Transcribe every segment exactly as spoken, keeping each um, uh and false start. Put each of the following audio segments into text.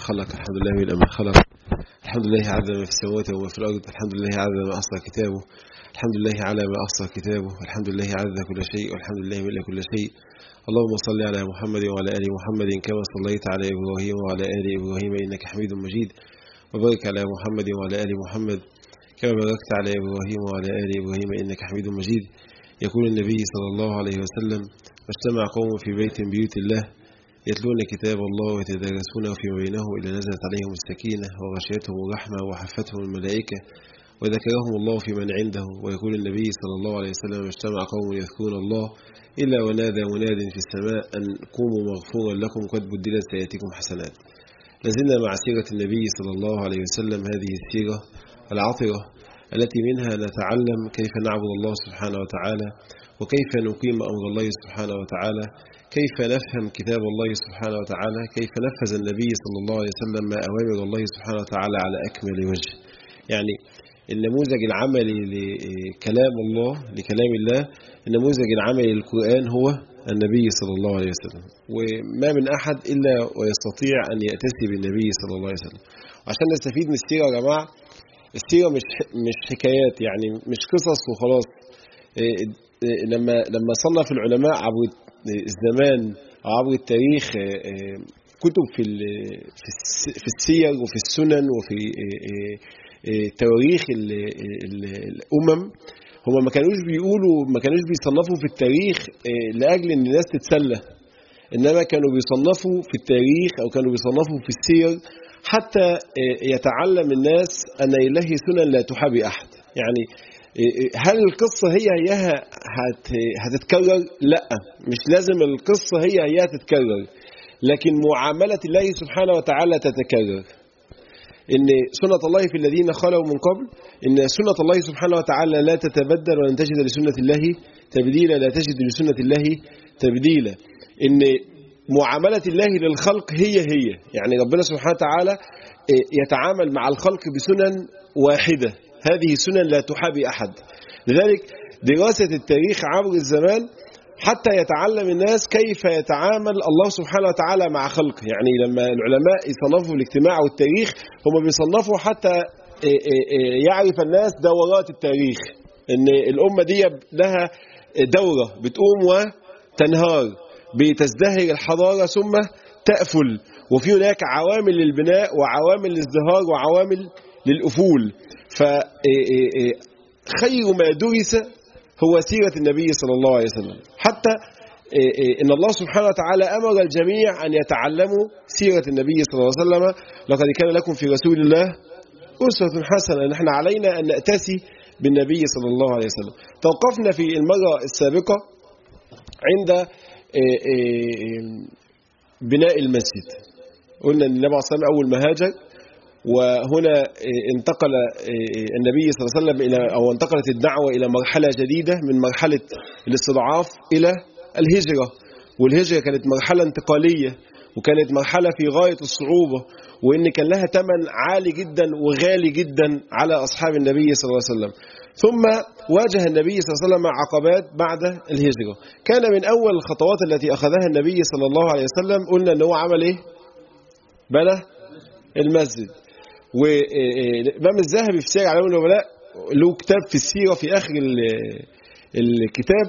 خلق، الحمد لله من ما خلق، الحمد لله عدد ما في السماوات وما في الأرض، الحمد لله عدد ما أحصى كتابه، الحمد لله على ما أحصى كتابه، الحمد لله عدد كل شيء، والحمد لله ملء كل شيء. اللهم صل على محمد وعلى آل محمد كما صليت على إبراهيم وعلى آل إبراهيم إنك حميد مجيد، وبارك على محمد وعلى آل محمد كما باركت على إبراهيم وعلى آل إبراهيم إنك حميد مجيد. يقول النبي صلى الله عليه وسلم: اجتمع قوم في بيت من بيوت الله يتلون كتاب الله ويتدارسونه فيما بينهم إلا نزلت عليهم السكينة وغشيتهم الرحمة وحفتهم الملائكة وذكرهم الله في من عنده. ويقول النبي صلى الله عليه وسلم: اجتمع قوم يذكرون الله إلا ونادى مناد في السماء أن قوموا مغفورا لكم قد بدلت سيئاتكم حسنات. لازلنا مع سيرة النبي صلى الله عليه وسلم، هذه السيرة العطرة التي منها نتعلم كيف نعبد الله سبحانه وتعالى، وكيف نقيم أمر الله سبحانه وتعالى، كيف نفهم كتاب الله سبحانه وتعالى، كيف نفذ النبي صلى الله عليه وسلم ما أوامر الله سبحانه وتعالى على أكمل وجه. يعني النموذج العملي لكلام الله لكلام الله، النموذج العملي للقرآن هو النبي صلى الله عليه وسلم، وما من أحد إلا ويستطيع أن يأتسي بالنبي صلى الله عليه وسلم. عشان نستفيد من السيرة يا جماعة، السيرة مش مش حكايات، يعني مش قصص وخلاص. لما لما صنف العلماء عبر الزمان أو عبر التاريخ كتب في في السير وفي السنن وفي تواريخ الأمم، هم ما كانوش بيقولوا ما كانوش بيصنفوا في التاريخ لأجل أن الناس تتسلى، إنما كانوا بيصنفوا في التاريخ أو كانوا بيصنفوا في السير حتى يتعلم الناس أن إله سنن لا تحابي أحد. يعني هل القصة هي هيها هتتكرر؟ لا، مش لازم القصة هي هيها تتكرر، لكن معاملة الله سبحانه وتعالى تتكرر. إن سنة الله في الذين خلوا من قبل، إن سنة الله سبحانه وتعالى لا تتبدل ولن تجد لسنة الله تبديلا، لا تجد لسنة الله تبديلا. إن معاملة الله للخلق هي هي، يعني ربنا سبحانه وتعالى يتعامل مع الخلق بسنن واحدة، هذه سنن لا تحابي أحد. لذلك دراسة التاريخ عبر الزمان حتى يتعلم الناس كيف يتعامل الله سبحانه وتعالى مع خلقه. يعني لما العلماء يصنفوا الاجتماع والتاريخ، هم بيصنفوا حتى يعرف الناس دورات التاريخ، ان الأمة دي لها دورة بتقوم وتنهار، بتزدهر الحضارة ثم تأفل، وفي هناك عوامل للبناء وعوامل للازدهار وعوامل للأفول. فخير ما درس هو سيرة النبي صلى الله عليه وسلم، حتى إن الله سبحانه وتعالى أمر الجميع أن يتعلموا سيرة النبي صلى الله عليه وسلم. لقد كان لكم في رسول الله أسوة حسنة. نحن علينا أن نأتسي بالنبي صلى الله عليه وسلم. توقفنا في المرة السابقة عند بناء المسجد. قلنا أن النبي صلى الله عليه وسلم أول ما هاجر، وهنا انتقل النبي صلى الله عليه وسلم إلى أو انتقلت الدعوة إلى مرحلة جديدة من مرحلة الاستضعاف إلى الهجرة، والهجرة كانت مرحلة انتقالية، وكانت مرحلة في غاية الصعوبة، وإن كان لها ثمن عالي جدا وغالي جدا على أصحاب النبي صلى الله عليه وسلم. ثم واجه النبي صلى الله عليه وسلم عقبات بعد الهجرة. كان من أول الخطوات التي أخذها النبي صلى الله عليه وسلم، قلنا أنه عمل إيه؟ بنى المسجد. والإمام الذهبي في سير أعلام النبلاء له كتاب في السيرة في آخر الكتاب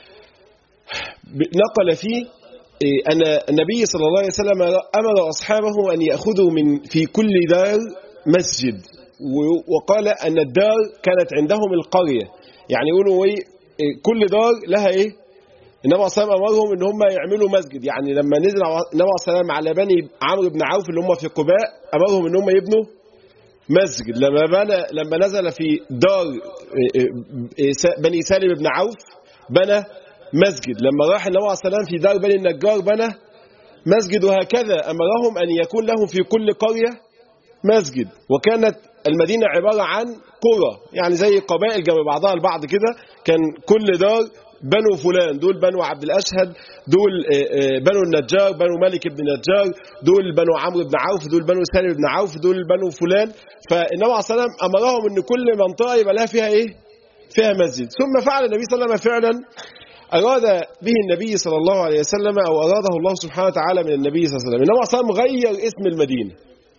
نقل فيه أن النبي صلى الله عليه وسلم أمر أصحابه أن يأخذوا من في كل دار مسجد، وقال أن الدار كانت عندهم القرية، يعني يقولوا إيه كل دار لها إيه. النبي صلى الله عليه وسلم أمرهم إن هم يعملوا مسجد. يعني لما نزل النبي صلى الله عليه وسلم على بني عمرو بن عوف اللي هم في قباء، أمرهم إن هم يبنوا مسجد. لما بنى لما نزل في دار بني سالم بن عوف بنى مسجد. لما راح النبي صلى الله عليه وسلم في دار بني النجار بنى مسجد. وهكذا أمرهم أن يكون لهم في كل قرية مسجد. وكانت المدينة عبارة عن قرى، يعني زي قبائل جنب بعضها البعض كده. كان كل دار بنو فلان، دول بنو عبد الأشهد، دول بنو النجار، بنو مالك بن النجار، دول بنو عمرو بن عوف، دول بنو سالم بن عوف، دول بنو فلان. فالنبي عليه الصلاة والسلام أمرهم أن كل منطقة يبقى لها فيها إيه؟ فيها مسجد. ثم فعل النبي صلى الله عليه وسلم فعلا أراد به النبي صلى الله عليه وسلم، أو أراده الله سبحانه وتعالى من النبي صلى الله عليه وسلم. النبي صلى الله عليه وسلم غير اسم المدينة.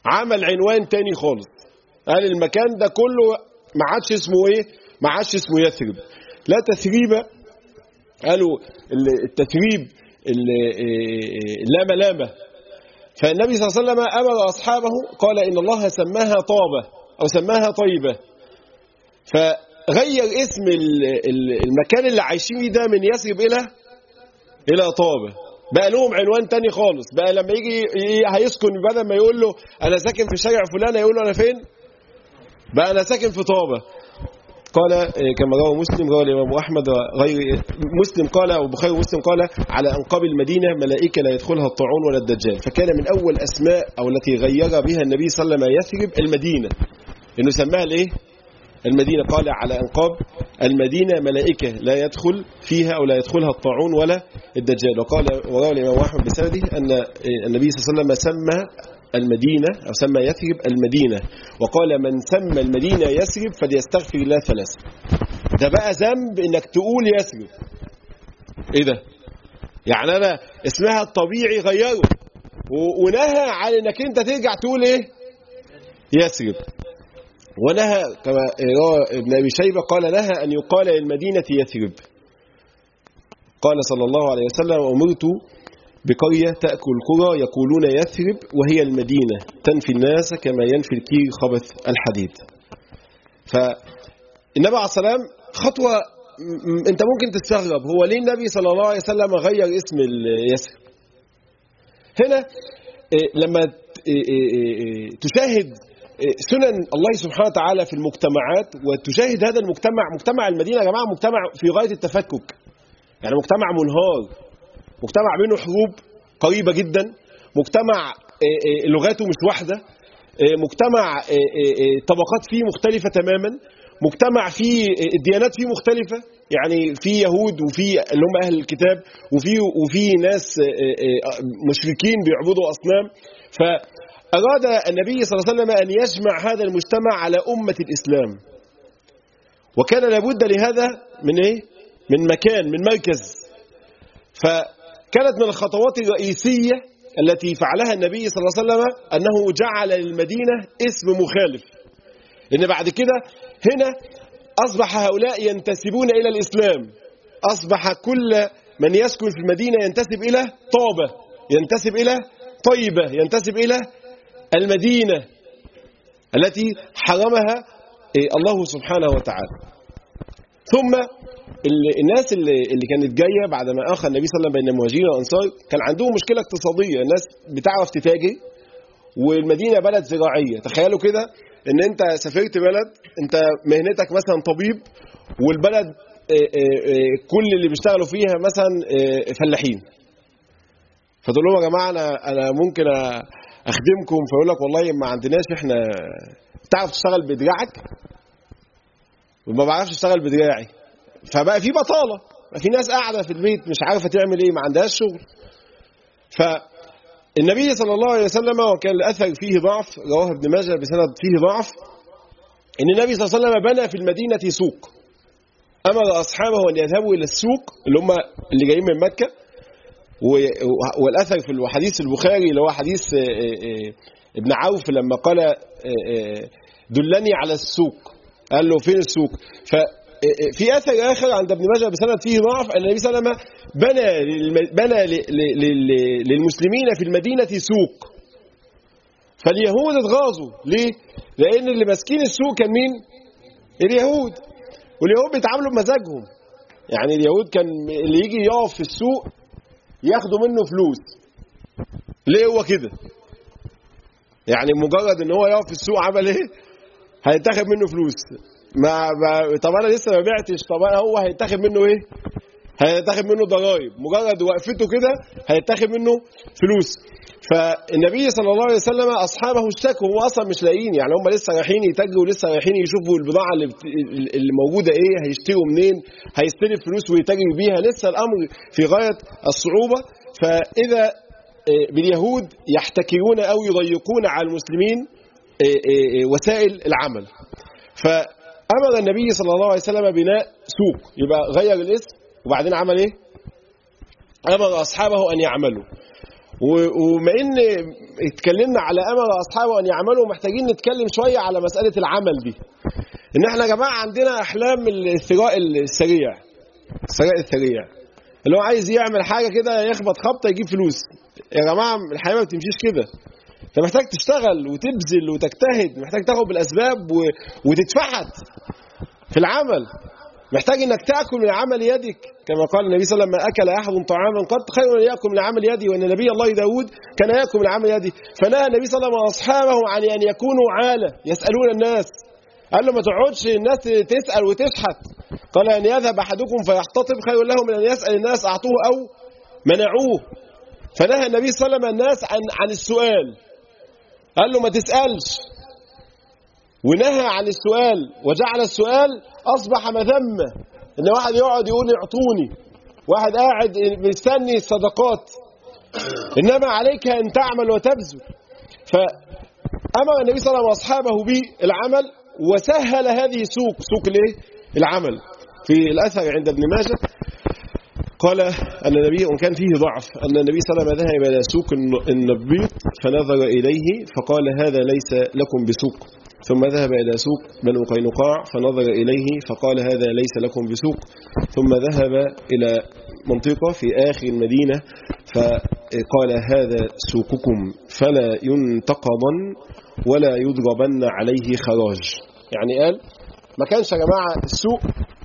عمل عنوان تاني خالص، قال المكان ده كله ما عادش اسمه ايه؟ ما عادش اسمه يثرب، لا تثريب. قالوا التثريب اللامة لامة. فالنبي صلى الله عليه وسلم أمر أصحابه قال إن الله سماها طابة أو سماها طيبة، فغير اسم المكان اللي عايشين فيه ده من يثرب إلى إلى طابة، بقى لهم عنوان تاني خالص. بقى لما يجي هيسكن بدل ما يقول له أنا ساكن في شارع فلان يقول له أنا فين؟ بقى أنا ساكن في طابة. قال كما رواه مسلم، رواه الإمام أحمد غير مسلم، قال والبخاري ومسلم قال على أنقاب المدينة ملائكة لا يدخلها الطاعون ولا الدجال. فكان من أول أسماء أو التي غير بها النبي صلى الله عليه وسلم يثرب المدينة، إنه سماها الإيه؟ المدينة. قال على أنقاب المدينة ملائكة لا يدخل فيها أو لا يدخلها الطاعون ولا الدجال. وقال وروى الإمام أحمد بسنده أن النبي صلى الله عليه وسلم سمى المدينة أو سمى يثرب المدينة، وقال من سمى المدينة يثرب فليستغفر الله ثلاثة. ده بقى ذنب إنك تقول يثرب. إيه ده؟ يعني أنا اسمها الطبيعي غيره، ونهى عن إنك أنت ترجع تقول إيه؟ يثرب. ونهى كما روى ابن أبي شيبة قال نهى أن يقال للمدينة يثرب. قال صلى الله عليه وسلم أمرت بقرية تأكل القرى يقولون يثرب وهي المدينة تنفي الناس كما ينفي الكير خبث الحديد. فالنبي عليه السلام خطوة انت ممكن تستغرب، هو ليه النبي صلى الله عليه وسلم غير اسم يثرب؟ هنا لما تشاهد سنن الله سبحانه وتعالى في المجتمعات وتشاهد هذا المجتمع، مجتمع المدينة يا جماعة مجتمع في غاية التفكك، يعني مجتمع منهار، مجتمع بينه حروب قريبة جدا، مجتمع لغاته مش واحدة، مجتمع طبقات فيه مختلفة تماما، مجتمع فيه الديانات فيه مختلفة، يعني في يهود وفي اللي هم أهل الكتاب وفي وفي ناس مشركين بيعبدوا أصنام. فأراد النبي صلى الله عليه وسلم أن يجمع هذا المجتمع على أمة الإسلام، وكان لابد لهذا من إيه؟ من مكان، من مركز. فكانت من الخطوات الرئيسية التي فعلها النبي صلى الله عليه وسلم أنه جعل للمدينة اسم مخالف، لأن بعد كده هنا أصبح هؤلاء ينتسبون إلى الإسلام، أصبح كل من يسكن في المدينة ينتسب إلى طابة، ينتسب إلى طيبة، ينتسب إلى المدينة التي حرمها الله سبحانه وتعالى. ثم الناس اللي, اللي كانت جاية بعد ما آخى النبي صلى الله عليه وسلم بين المهاجرين والأنصار كان عندهم مشكلة اقتصادية، الناس بتعرف تتاجر والمدينة بلد زراعية. تخيلوا كده ان انت سافرت بلد انت مهنتك مثلا طبيب، والبلد كل اللي بيشتغلوا فيها مثلا فلاحين، فتقول لهم يا جماعة انا انا ممكن اخدمكم، فيقول لك والله ما عندناش، احنا تعرف تشتغل بدراعك؟ وما بعرفش اشتغل بدراعي. فبقى في بطالة، في ناس قاعدة في البيت مش عارفة تعمل ايه، ما عندهاش شغل. فالنبي صلى الله عليه وسلم وكان الأثر فيه ضعف، رواه ابن ماجه بسند فيه ضعف، ان النبي صلى الله عليه وسلم بنى في المدينة سوق، أمر أصحابه أن يذهبوا إلى السوق اللي هم اللي جايين من مكة. والأثر في الحديث البخاري اللي هو حديث ابن عوف لما قال دلني على السوق، قال له فين السوق؟ ففي أثر آخر عند ابن ماجه بسند فيه ضعف أن النبي صلى الله عليه وسلم بنى بنى للمسلمين في المدينة سوق، فاليهود اتغاظوا. ليه؟ لأن اللي ماسكين السوق كان مين؟ اليهود، واليهود بيتعاملوا بمزاجهم. يعني اليهود كان اللي يجي يقف في السوق ياخدوا منه فلوس. ليه هو كده؟ يعني مجرد ان هو يقف في السوق عمل ايه؟ هيتاخد منه فلوس. ما طب انا لسه ما بعتش، طب هو هيتاخد منه ايه؟ هيتاخد منه ضرائب. مجرد وقفته كده هيتاخد منه فلوس. فالنبي صلى الله عليه وسلم اصحابه اشتكوا، هم اصلا مش لاقيين، يعني هم لسه رايحين يتاجروا، لسه رايحين يشوفوا البضاعه اللي, بت... اللي موجوده ايه، هيشتروا منين، هيستلف فلوس ويتاجر بيها، لسه الامر في غايه الصعوبه. فاذا باليهود يحتكرون او يضيقون على المسلمين وسائل العمل، فامر النبي صلى الله عليه وسلم بناء سوق، يبقى غير الاسم وبعدين عمل ايه؟ امر اصحابه ان يعملوا. وما ان اتكلمنا على امر اصحابه ان يعملوا، محتاجين نتكلم شويه على مساله العمل دي. ان احنا يا جماعه عندنا احلام الثراء السريع، الثراء السريع اللي هو عايز يعمل حاجه كده يخبط خبطه يجيب فلوس. يا جماعه الحياه ما بتمشيش كده، انت محتاج تشتغل وتبذل وتجتهد، محتاج تاخد بالاسباب وتتفحت في العمل، محتاج انك تاكل من عمل يدك كما قال النبي صلى الله عليه وسلم: ما اكل احد طعاما قط خير ان ياكل من عمل يدي. وان نبي الله داود كان ياكل من عمل يدي. فنهى النبي صلى الله عليه وسلم واصحابه عن ان يكونوا عاله يسالون الناس، قال له ما تقعدش الناس تسال وتشحت، قال ان يذهب احدكم فيحتطب خير له من ان يسال الناس اعطوه او منعوه. فنهى النبي صلى الله عليه وسلم الناس عن عن السؤال، قال له ما تسالش، ونهى عن السؤال وجعل السؤال اصبح مذمه. ان واحد يقعد يقول اعطوني، واحد قاعد مستني الصدقات، انما عليك ان تعمل وتبذل. فامر النبي صلى الله عليه وسلم واصحابه بالعمل وسهل هذه سوق سوق الايه العمل. في الاثر عند ابن ماجه قال ان النبي وكان فيه ضعف ان النبي صلى الله عليه وسلم ذهب الى سوق النبيط فنظر اليه فقال هذا ليس لكم بسوق، ثم ذهب إلى سوق بنو قينقاع فنظر إليه فقال هذا ليس لكم بسوق، ثم ذهب إلى منطقة في آخر المدينة فقال هذا سوقكم فلا ينتقضن ولا يضربن عليه خراج. يعني قال ما كانش يا جماعة السوق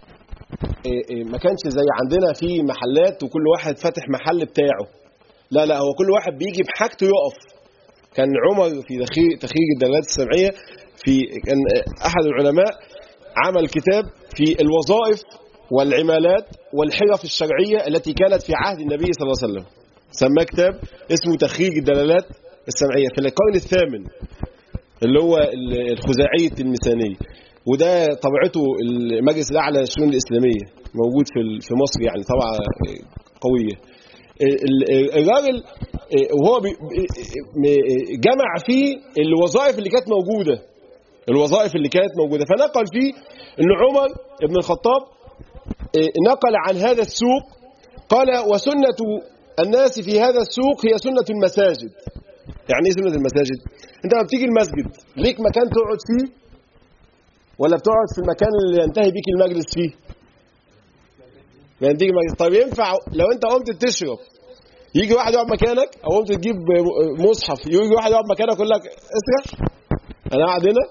ما كانش زي عندنا في محلات وكل واحد فاتح محل بتاعه، لا لا هو كل واحد بيجي بحاجته يقف. كان عمر في تخريج الدلالات السمعية، في كان أحد العلماء عمل كتاب في الوظائف والعمالات والحرف الشرعية التي كانت في عهد النبي صلى الله عليه وسلم، سماه كتاب اسمه تخريج الدلالات السمعية في القرن الثامن اللي هو الخزاعية الميسانية، وده طبعته المجلس الأعلى للشؤون الإسلامية موجود في في مصر، يعني طبعة قوية. الراجل وهو جمع فيه الوظائف اللي كانت موجودة، الوظائف اللي كانت موجودة فنقل فيه أن عمر بن الخطاب نقل عن هذا السوق قال وسنة الناس في هذا السوق هي سنة المساجد. يعني ايه سنة المساجد؟ انت لما بتيجي المسجد ليك مكان تقعد فيه ولا بتقعد في المكان اللي ينتهي بيك المجلس فيه؟ يعني تيجي مجلس. طيب ينفع لو انت قمت تشرب يجي واحد يقعد مكانك، او قمت تجيب مصحف يجي واحد يقعد مكانك يقول لك اسرح انا قاعد هنا؟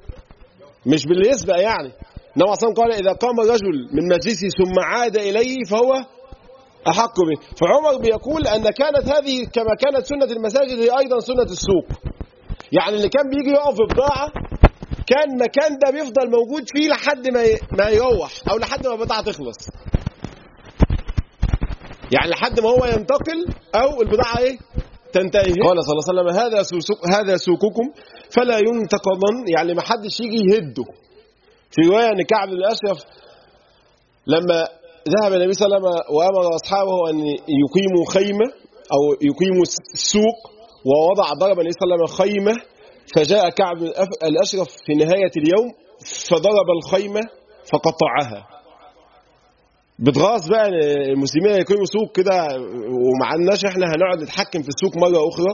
مش باللي يسبق يعني. النبي صلى الله عليه وسلم قال اذا قام رجل من مجلسه ثم عاد اليه فهو احق به. فعمر بيقول ان كانت هذه كما كانت سنه المساجد هي ايضا سنه السوق. يعني اللي كان بيجي يقف ببضاعه كان مكان ده بيفضل موجود فيه لحد ما ما يروح او لحد ما البضاعه تخلص، يعني لحد ما هو ينتقل او البضاعه ايه تنتهي. قال صلى الله عليه وسلم هذا سوق هذا سوقكم فلا ينتقضن، يعني ما حدش يجي يهده. في روايه ان كعب بن الاشرف لما ذهب النبي صلى الله عليه وسلم وامر اصحابه ان يقيموا خيمه او يقيموا السوق، ووضع ضرب النبي صلى الله عليه وسلم خيمه، فجاء كعب بن الاشرف في نهايه اليوم فضرب الخيمه فقطعها. بتغاظ بقى المسلمين يقيموا سوق كده وما عندناش احنا هنقعد نتحكم في السوق مره اخرى.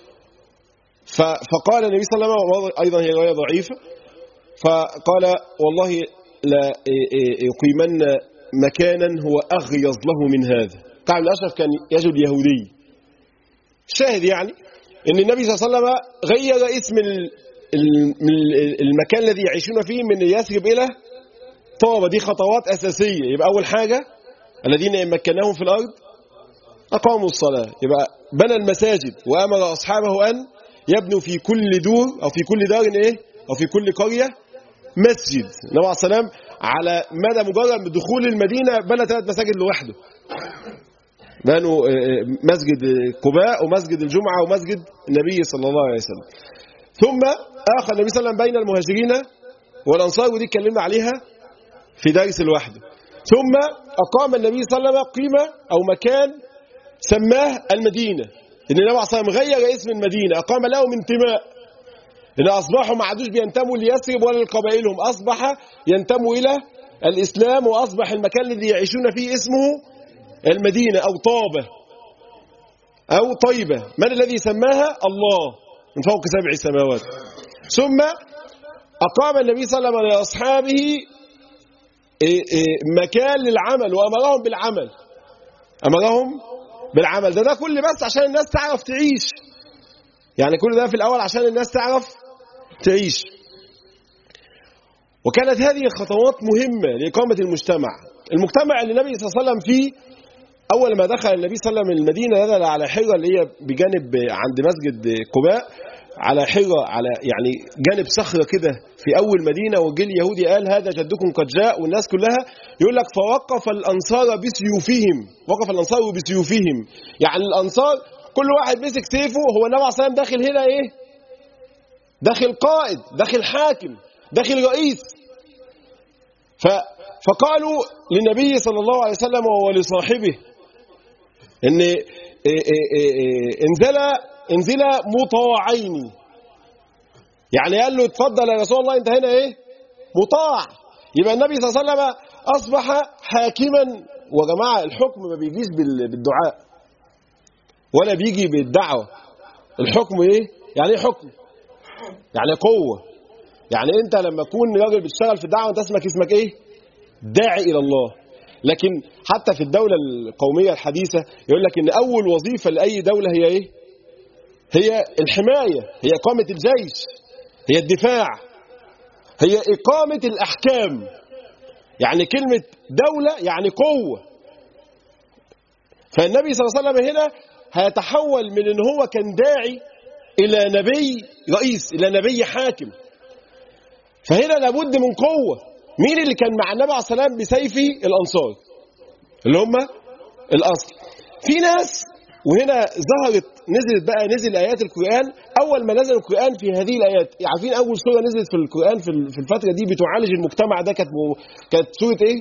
فقال النبي صلى الله عليه وسلم ايضا هي روايه ضعيفه، فقال والله لا يقيمن مكانا هو اغيظ له من هذا. كعب بن الاشرف كان يجد يهودي. شاهد يعني ان النبي صلى الله عليه وسلم غير اسم المكان الذي يعيشون فيه من يثرب الى طابة. دي خطوات أساسية. يبقى أول حاجة الذين إن مكناهم في الأرض أقاموا الصلاة، يبقى بنى المساجد وأمر أصحابه أن يبنوا في كل دور أو في كل دار إيه أو في كل قرية مسجد. النبي عليه السلام على مدى مجرد دخول المدينة بنى ثلاث مساجد لوحده، بنوا مسجد قباء ومسجد الجمعة ومسجد النبي صلى الله عليه وسلم. ثم آخر النبي صلى الله عليه وسلم بين المهاجرين والأنصار، ودي اتكلمنا عليها في درس لوحده. ثم أقام النبي صلى الله عليه وسلم قيمة أو مكان سماه المدينة، إن النبي عليه الصلاة والسلام غير اسم المدينة، أقام له من انتماء، إن أصبحوا ما عادوش بينتموا ليثرب ولا لقبائلهم، أصبح ينتموا إلى الإسلام، وأصبح المكان الذي يعيشون فيه اسمه المدينة أو طابة. أو طيبة. من الذي سماها؟ الله من فوق سبع سماوات. ثم أقام النبي صلى الله عليه وسلم لأصحابه مكان للعمل وأمرهم بالعمل، أمرهم بالعمل. ده ده كل بس عشان الناس تعرف تعيش، يعني كل ده في الأول عشان الناس تعرف تعيش. وكانت هذه الخطوات مهمة لإقامة المجتمع. المجتمع اللي النبي صلى الله عليه وسلم فيه، أول ما دخل النبي صلى الله عليه وسلم المدينة نزل على حرة اللي هي بجانب عند مسجد قباء، على حرة، على يعني جانب صخرة كده في أول مدينة. وجل يهودي قال هذا جدكم قد جاء، والناس كلها يقول لك فوقف الأنصار بسيوفهم، وقف الأنصار بسيوفهم، يعني الأنصار كل واحد مسك سيفه. هو النبي صلى الله عليه وسلم داخل هنا إيه؟ داخل قائد، داخل حاكم، داخل رئيس. ف فقالوا للنبي صلى الله عليه وسلم ولصاحبه ان انزل انزل مطاعين، يعني قال له اتفضل يا رسول الله انت هنا ايه؟ مطاع. يبقى النبي صلى الله عليه وسلم اصبح حاكما. وجماعه الحكم ما بيجيش بالدعاء ولا بيجي بالدعوه. الحكم ايه؟ يعني ايه حكم؟ يعني قوه. يعني انت لما تكون راجل بتشتغل في الدعوه انت اسمك اسمك ايه؟ داعي الى الله. لكن حتى في الدولة القومية الحديثة يقول لك ان اول وظيفة لاي دولة هي ايه؟ هي الحماية، هي اقامة الجيش، هي الدفاع، هي اقامة الاحكام. يعني كلمة دولة يعني قوة. فالنبي صلى الله عليه وسلم هنا هيتحول من ان هو كان داعي الى نبي رئيس، الى نبي حاكم. فهنا لابد من قوة. مين اللي كان مع النبي عليه الصلاة والسلام بسيفه؟ الأنصار اللي هم الأصل. في ناس، وهنا ظهرت نزلت بقى نزل آيات القرآن. أول ما نزل القرآن في هذه الآيات، عارفين أول سورة نزلت في القرآن في الفترة دي بتعالج المجتمع ده كانت كانت سورة إيه؟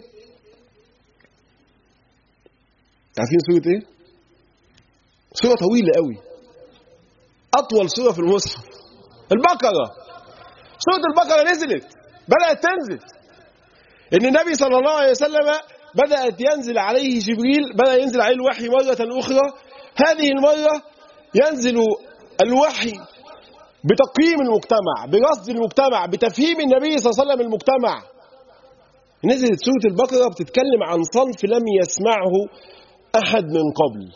عارفين سورة إيه؟ سورة طويلة قوي، أطول سورة في المصحف، البقرة. سورة البقرة نزلت، بدأت تنزل إن النبي صلى الله عليه وسلم بدأت ينزل عليه جبريل، بدأ ينزل عليه الوحي مرة أخرى. هذه المرة ينزل الوحي بتقييم المجتمع، برصد المجتمع، بتفهيم النبي صلى الله عليه وسلم المجتمع. نزلت سورة البقرة بتتكلم عن صنف لم يسمعه أحد من قبل.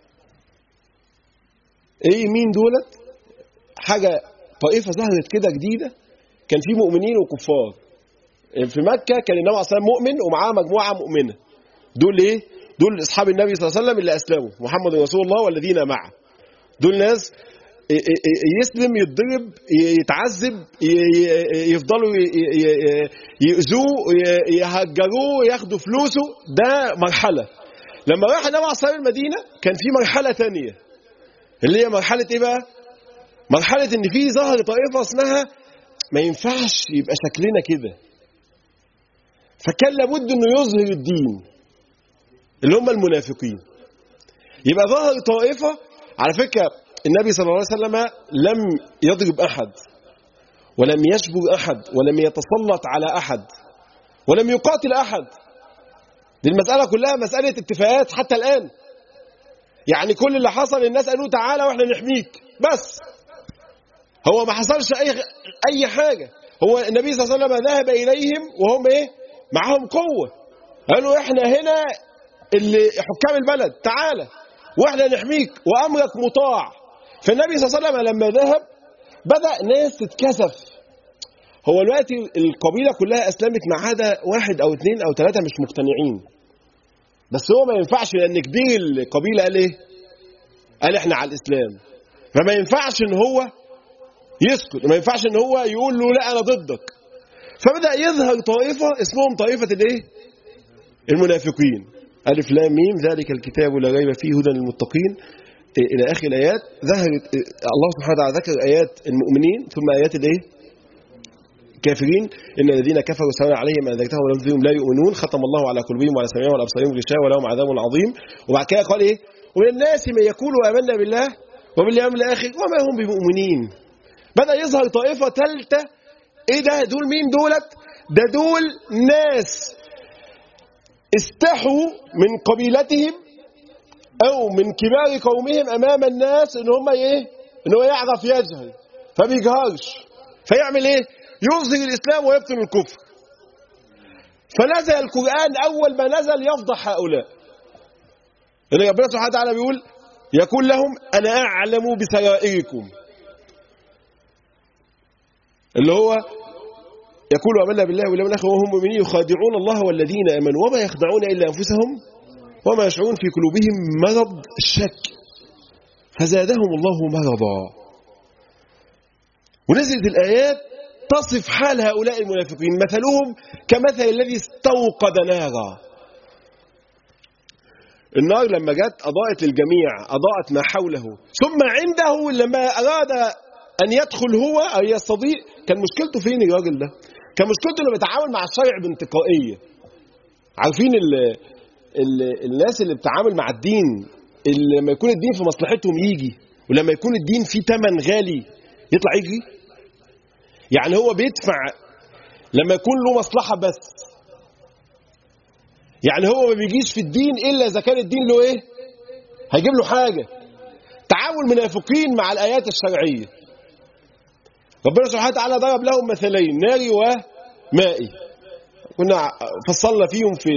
إيه مين دولت؟ حاجة طائفة ظهرت كده جديدة، كان في مؤمنين وكفار. في مكة كان النبي صلى الله عليه وسلم مؤمن ومعاه مجموعة مؤمنة. دول ايه؟ دول اصحاب النبي صلى الله عليه وسلم اللي اسلموا، محمد رسول الله والذين معه. دول ناس يسلم، يتضرب، يتعذب، يفضلوا يؤذوه، يهجروه، ياخدوا فلوسه. ده مرحلة. لما راح النبي عليه الصلاة والسلام المدينة كان في مرحلة تانية اللي هي مرحلة ايه بقى؟ مرحلة ان في ظهر طائفة اسمها ما ينفعش يبقى شكلنا كده، فكان لابد انه يظهر الدين اللي هم المنافقين. يبقى ظهر طائفة. على فكرة النبي صلى الله عليه وسلم لم يضرب أحد، ولم يشبر أحد، ولم يتسلط على أحد، ولم يقاتل أحد. دي المسألة كلها مسألة اتفاقات حتى الآن. يعني كل اللي حصل الناس قالوا تعالى واحنا نحميك بس. هو ما حصلش أي أي حاجة. هو النبي صلى الله عليه وسلم ذهب إليهم وهم إيه؟ معهم قوة. قالوا إحنا هنا اللي حكام البلد، تعالى واحنا نحميك وأمرك مطاع. فالنبي صلى الله عليه وسلم لما ذهب بدأ ناس تتكسف. هو دلوقتي القبيلة كلها أسلمت ما عدا واحد أو اثنين أو ثلاثة مش مقتنعين. بس هو ما ينفعش لأن كبير القبيلة قال إيه؟ قال إحنا على الإسلام. فما ينفعش إن هو يسكت، ما ينفعش إن هو يقول له لا أنا ضدك. فبدأ يظهر طائفة اسمهم طائفة الإيه؟ المنافقين. ألف لام ميم ذلك الكتاب لا ريب فيه هدى للمتقين إلى آخر الآيات. ظهرت الله سبحانه وتعالى ذكر آيات المؤمنين ثم آيات الإيه؟ كافرين. إن الذين كفروا سواء عليهم أنذرتهم ولم تنذرهم لا يؤمنون ختم الله على قلوبهم وعلى سمعهم وعلى أبصارهم غشاوة ولهم عذاب عظيم. وبعد كده قال إيه؟ ومن الناس من يقول آمنا بالله وباليوم الآخر وما هم بمؤمنين. بدأ يظهر طائفة ثالثة. إيه ده؟ دول مين دولت؟ ده دول ناس استحوا من قبيلتهم أو من كبار قومهم أمام الناس إن هم إيه؟ إن هو يعرف يجهل فبيجهرش، فيعمل إيه؟ يظهر الإسلام ويبطن الكفر. فنزل القرآن أول ما نزل يفضح هؤلاء. إن ربنا سبحانه وتعالى بيقول يقول لهم أنا أعلم بسرائركم، اللي هو يقول آمنا بالله واليوم الآخر وهم مؤمنين يخادعون الله والذين آمنوا وما يخدعون إلا أنفسهم وما يشعرون في قلوبهم مرض الشك فزادهم الله مرضا. ونزلت الآيات تصف حال هؤلاء المنافقين، مثلهم كمثل الذي استوقد نارا. النار لما جت أضاءت للجميع، أضاءت ما حوله، ثم عنده لما أراد أن يدخل هو أو يستضيء كان مشكلته فين الراجل ده؟ كان مشكلته انه بيتعامل مع الشرع بانتقائية. عارفين ال ال الناس اللي بتتعامل مع الدين اللي لما يكون الدين في مصلحتهم يجي، ولما يكون الدين فيه ثمن غالي يطلع يجري. يعني هو بيدفع لما يكون له مصلحة بس. يعني هو ما بيجيش في الدين إلا إذا كان الدين له إيه؟ هيجيب له حاجة. تعامل منافقين مع الآيات الشرعية. ربنا سبحانه وتعالى ضرب لهم مثلين ناري ومائي، كنا فصلنا فيهم في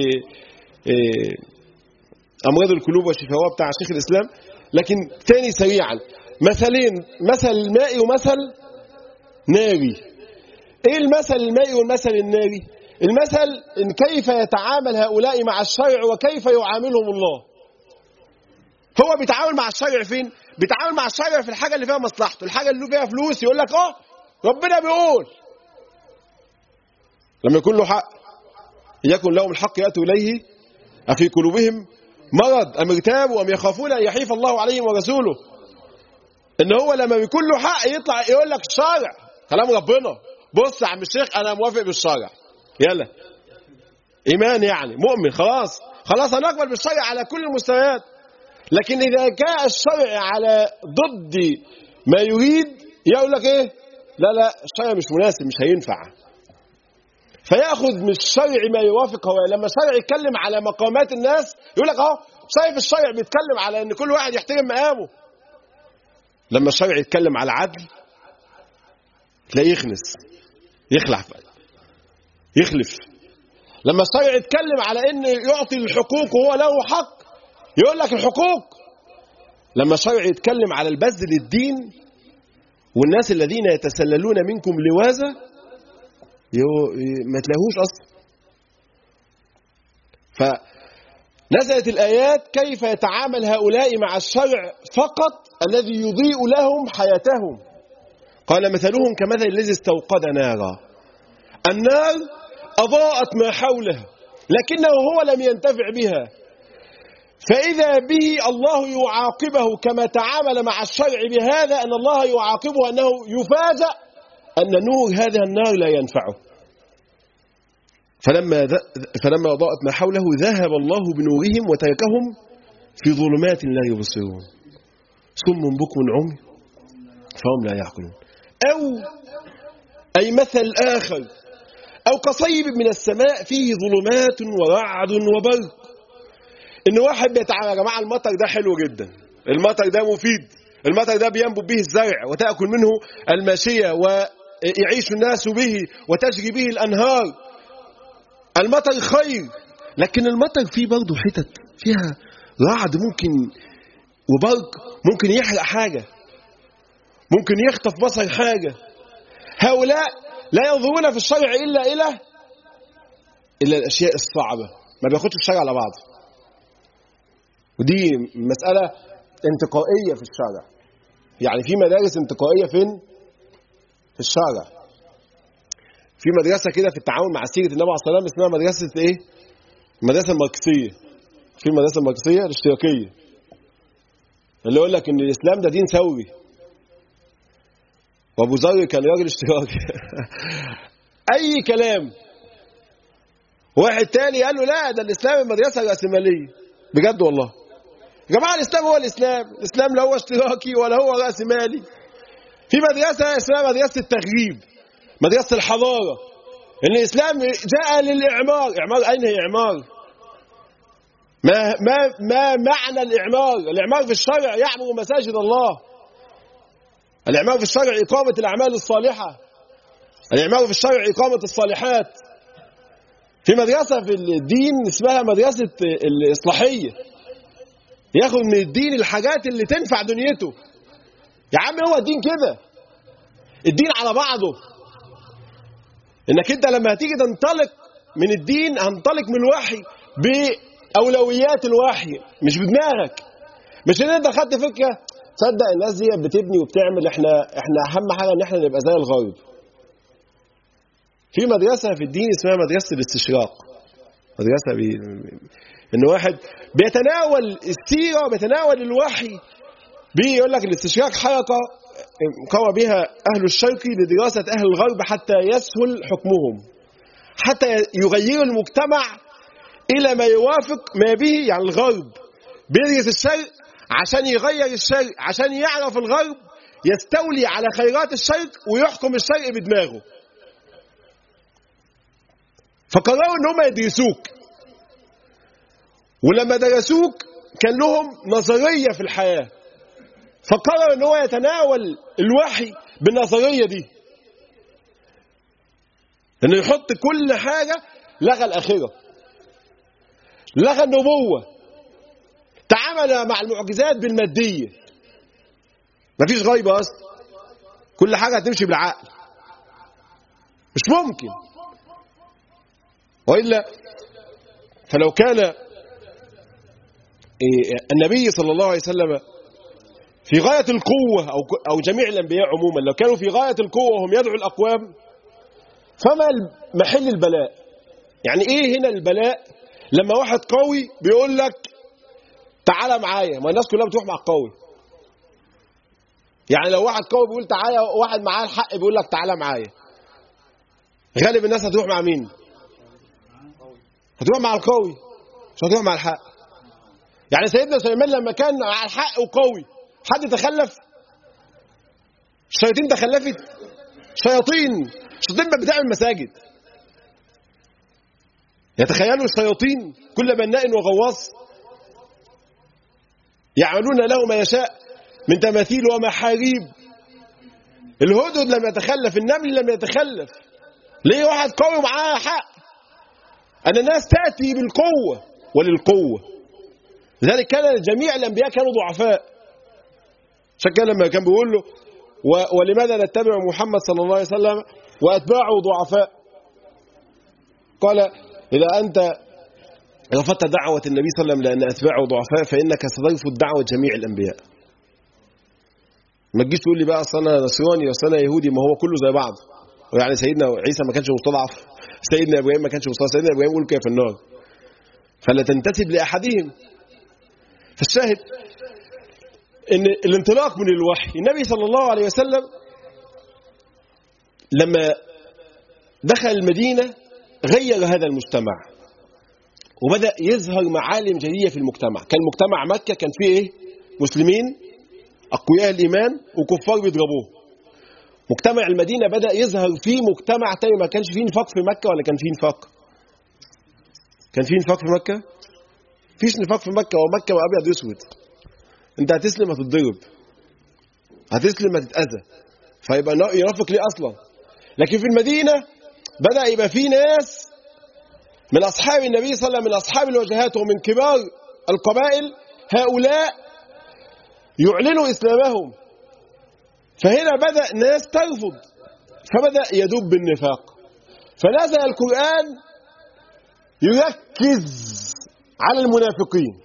أمراض القلوب وشفاءها بتاع شيخ الإسلام، لكن تاني سريعا مثلين، مثل المائي ومثل ناري. إيه المثل المائي والمثل الناري؟ المثل إن كيف يتعامل هؤلاء مع الشرع وكيف يعاملهم الله. هو بيتعامل مع الشرع فين؟ بيتعامل مع الشرع في الحاجة اللي فيها مصلحته، الحاجة اللي فيها فلوس يقول لك اه ربنا بيقول. لما يكون له حق يكن لهم الحق يأتوا إليه أفي قلوبهم مرض أم ارتابوا أم يخافون أن يحيف الله عليهم ورسوله. إن هو لما بيكون له حق يطلع يقول لك الشرع كلام ربنا. بص يا عم الشيخ أنا موافق بالشرع، يلا إيمان يعني مؤمن، خلاص خلاص هنقبل بالشرع على كل المستويات. لكن إذا كان الشرع على ضد ما يريد يقول لك إيه؟ لا لا الشرع مش مناسب، مش هينفع. فيأخذ من الشرع ما يوافق هواه. لما الشرع يتكلم على مقامات الناس يقول لك أهو شايف الشرع بيتكلم على إن كل واحد يحترم مقامه. لما الشرع يتكلم على عدل تلاقيه يخنس، يخلع، يخلف. لما الشرع يتكلم على إن يعطي الحقوق وهو له حق يقول لك الحقوق. لما الشرع يتكلم على البذل للدين والناس الذين يتسللون منكم لوازة ما تلاقوش أصلا. فنزلت الآيات كيف يتعامل هؤلاء مع الشرع فقط الذي يضيء لهم حياتهم. قال مثلهم كمثل الذي استوقد نارا. النار أضاءت ما حوله لكنه هو لم ينتفع بها، فإذا به الله يعاقبه كما تعامل مع الشرع بهذا، أن الله يعاقبه أنه يفاجأ أن نور هذا النار لا ينفعه. فلما فلما أضاءت ما حوله ذهب الله بنورهم وتركهم في ظلمات لا يبصرون صم بكم عمي فهم لا يعقلون. أو أي مثل آخر أو كصيب من السماء فيه ظلمات ورعد وبرق. إن واحد بيتعامل يا جماعة المطر ده حلو جدا، المطر ده مفيد، المطر ده بينبت به الزرع وتأكل منه الماشية ويعيش الناس به وتجري به الأنهار. المطر خير، لكن المطر فيه برضه حتت فيها رعد ممكن وبرق ممكن يحرق حاجة، ممكن يخطف بصر حاجة. هؤلاء لا ينظرون في الشرع إلا إلى إلا الأشياء الصعبة، ما بياخدش الشرع على بعض. ودي مسألة انتقائية في الشرع. يعني في مدارس انتقائية فين؟ في الشرع. في مدرسة كده في التعاون مع سيرة النبي عليه الصلاة والسلام اسمها مدرسة ايه؟ المدرسة الماركسية. في المدرسة الماركسية الاشتراكية اللي يقول لك ان الاسلام ده دين ثوري، وابو ذر كان راجل اشتراكي. اي كلام. واحد تاني قال له لا ده الاسلام المدرسة الرأسمالية. بجد والله يا جماعة الاسلام هو الاسلام، الاسلام لا هو اشتراكي ولا هو رأسمالي. في مدرسة اسمها مدرسة التغريب، مدرسة الحضارة، ان الاسلام جاء للاعمار. اعمار اين هي اعمار؟ ما ما ما معنى الإعمار؟ الإعمار في الشرع يعمر مساجد الله. الإعمار في الشرع إقامة الأعمال الصالحة. الإعمار في الشرع إقامة الصالحات. في مدرسة في الدين اسمها مدرسة الإصلاحية، ياخد من الدين الحاجات اللي تنفع دنيته. يا عم هو الدين كده، الدين على بعضه. انك انت لما هتيجي تنطلق من الدين هنطلق من الوحي بأولويات الوحي، مش بدماغك. مش ان انت خدت فكرة تصدق الناس دي بتبني وبتعمل، احنا احنا اهم حاجة ان احنا نبقى زي الغرب. في مدرسة في الدين اسمها مدرسة الاستشراق. مدرسة بي... ان واحد بيتناول السيرة، بيتناول الوحي، بيقول لك الاستشراق حركة قام بها أهل الشرق لدراسة أهل الغرب حتى يسهل حكمهم، حتى يغيروا المجتمع إلى ما يوافق ما به. يعني الغرب بيدرس الشرق عشان يغير الشرق، عشان يعرف الغرب يستولي على خيرات الشرق ويحكم الشرق بدماغه. فقرروا ان هم يدرسوك، ولما درسوك كان لهم نظرية في الحياة، فقرر ان هو يتناول الوحي بالنظرية دي، انه يحط كل حاجة. لغى الآخرة، لغى النبوة، تعامل مع المعجزات بالمادية. مفيش غيبة اصلا، كل حاجة هتمشي بالعقل. مش ممكن، وإلا فلو كان النبي صلى الله عليه وسلم في غاية القوة أو أو جميع الأنبياء عموما لو كانوا في غاية القوة وهم يدعوا الأقوام، فما محل البلاء؟ يعني إيه هنا البلاء لما واحد قوي بيقول لك تعالى معايا؟ ما الناس كلها بتروح مع القوي. يعني لو واحد قوي بيقول تعالى، واحد معاه الحق بيقول لك تعالى معايا، غالب الناس هتروح مع مين؟ هتروح مع القوي، مش هتروح مع الحق. يعني سيدنا سليمان لما كان مع الحق وقوي حد تخلف؟ الشياطين تخلفت؟ شياطين الشياطين بتعمل مساجد. يتخيلوا الشياطين كل بناء وغواص يعملون له ما يشاء من تماثيل ومحاريب. الهدهد لم يتخلف، النمل لم يتخلف. ليه؟ واحد قوي معاه حق. أن الناس تأتي بالقوة وللقوة. لذلك كان جميع الأنبياء كانوا ضعفاء. عشان كده لما كان بيقول له ولماذا نتبع محمد صلى الله عليه وسلم وأتباعه ضعفاء؟ قال إذا أنت رفضت دعوة النبي صلى الله عليه وسلم لأن أتباعه ضعفاء فإنك سترفض دعوة جميع الأنبياء. ما تجيش تقول لي بقى أصل أنا نصراني وأصل أنا يهودي، ما هو كله زي بعض. ويعني سيدنا عيسى ما كانش مستضعف، سيدنا إبراهيم ما كانش مستضعف، سيدنا إبراهيم يقول كيف في النار، فلا تنتسب لأحدهم. فالشاهد إن الانطلاق من الوحي، النبي صلى الله عليه وسلم لما دخل المدينة غير هذا المجتمع وبدأ يظهر معالم جديدة في المجتمع. كان مجتمع مكة كان فيه إيه؟ مسلمين أقوياء الإيمان وكفار بيضربوه. مجتمع المدينة بدأ يظهر فيه مجتمع تاني. ما كانش فيه نفاق في مكة ولا كان فيه نفاق؟ كان فيه نفاق في مكة؟ فيش نفاق في مكة، ومكة أبيض وأسود. أنت هتسلم هتتضرب، هتسلم هتتأذى، فيبقى يرافق ليه أصلا؟ لكن في المدينة بدأ يبقى فيه ناس من أصحاب النبي صلى الله عليه وسلم، من أصحاب الوجهات ومن كبار القبائل، هؤلاء يعلنوا إسلامهم. فهنا بدأ ناس ترفض، فبدأ يدب بالنفاق. فنزل القرآن يركز على المنافقين.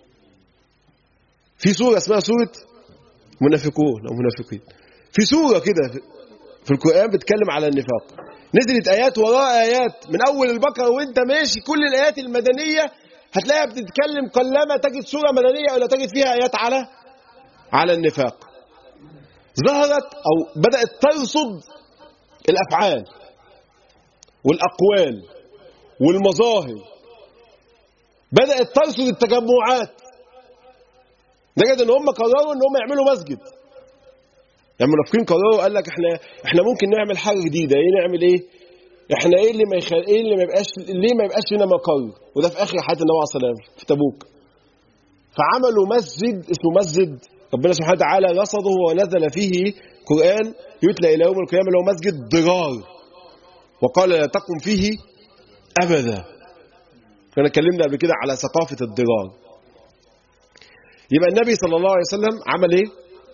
في سورة اسمها سورة منافقون أو منافقين، في سورة كده في القرآن بتكلم على النفاق. نزلت آيات وراء آيات من أول البقرة وانت ماشي، كل الآيات المدنية هتلاقيها بتتكلم، قلما تجد سورة مدنية ولا تجد فيها آيات على على النفاق. ظهرت أو بدأت ترصد الأفعال والأقوال والمظاهر، بدأت ترصد التجمعات. نجد ان هم قرروا ان هم يعملوا مسجد. يعني المنافقين قرروا، قال لك احنا احنا ممكن نعمل حاجه جديده. ايه نعمل؟ ايه احنا ايه اللي ما يخل... ايه اللي ما يبقاش ليه ما يبقاش لنا مقر؟ وده في اخر حياه النبي عليه الصلاه والسلام في تبوك. فعملوا مسجد اسمه مسجد ربنا سبحانه وتعالى رصده ونزل فيه قرآن يتلى الى يوم القيامه، اللي هو مسجد ضرار، وقال لا تقم فيه ابدا. كنا اتكلمنا قبل كده على ثقافه الضرار. يبقى النبي صلى الله عليه وسلم عمل ايه؟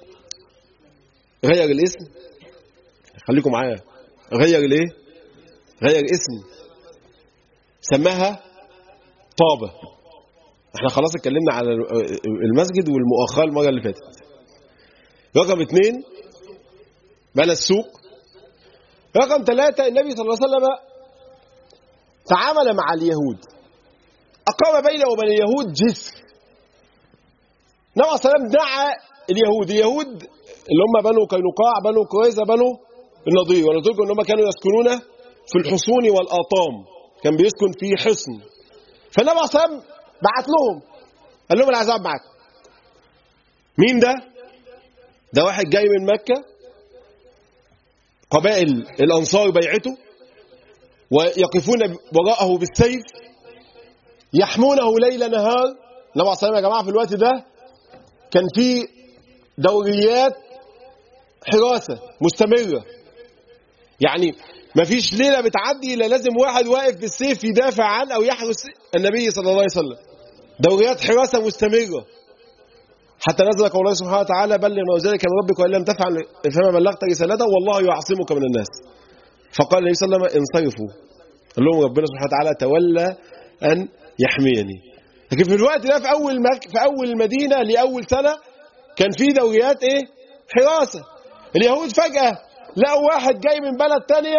غير الاسم. خليكم معايا. غير الايه؟ غير اسم، سماها طابة. احنا خلاص اتكلمنا على المسجد والمؤاخاة المرة اللي فاتت. رقم اثنين بنى السوق. رقم ثلاثة النبي صلى الله عليه وسلم تعامل مع اليهود، أقام بينه وبين اليهود جسر. النبي صلى الله عليه وسلم دعا اليهود، اليهود اللي هم بنو قينقاع، بنو قريظة، بنو النضير. وانا قلت لكم ان هم كانوا يسكنون في الحصون والآطام، كان بيسكن في حصن. فالنبي صلى الله عليه وسلم بعت لهم، قال لهم انا عايز اقعد معاكم. مين ده؟ ده واحد جاي من مكة، قبائل الأنصار بيعته ويقفون وراءه بالسيف يحمونه ليل نهار. النبي صلى الله عليه وسلم يا جماعة في الوقت ده كان في دوريات حراسة مستمرة، يعني ما فيش ليلة بتعدي إلا لازم واحد واقف بالسيف يدافع عن أو يحرس النبي صلى الله عليه وسلم. دوريات حراسة مستمرة حتى نزل قول الله سبحانه وتعالى بلغ ما أنزل إليك من ربك وإن لم تفعل فما بلغت رسالته والله يعصمك من الناس. فقال النبي صلى الله عليه وسلم انصرفوا، قال لهم ربنا سبحانه وتعالى تولى أن يحميني. لكن في الوقت ده في أول مك... في أول المدينة لأول سنة كان في دوريات إيه؟ حراسة. اليهود فجأة لقوا واحد جاي من بلد تانية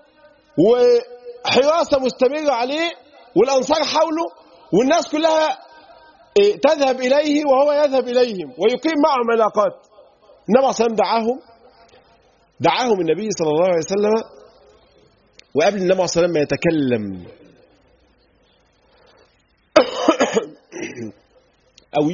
وحراسة مستمرة عليه، والأنصار حوله والناس كلها تذهب إليه وهو يذهب إليهم ويقيم معهم علاقات. النبي صلى الله عليه وسلم دعاهم دعاهم النبي صلى الله عليه وسلم. وقبل النبي صلى الله عليه وسلم ما يتكلم أو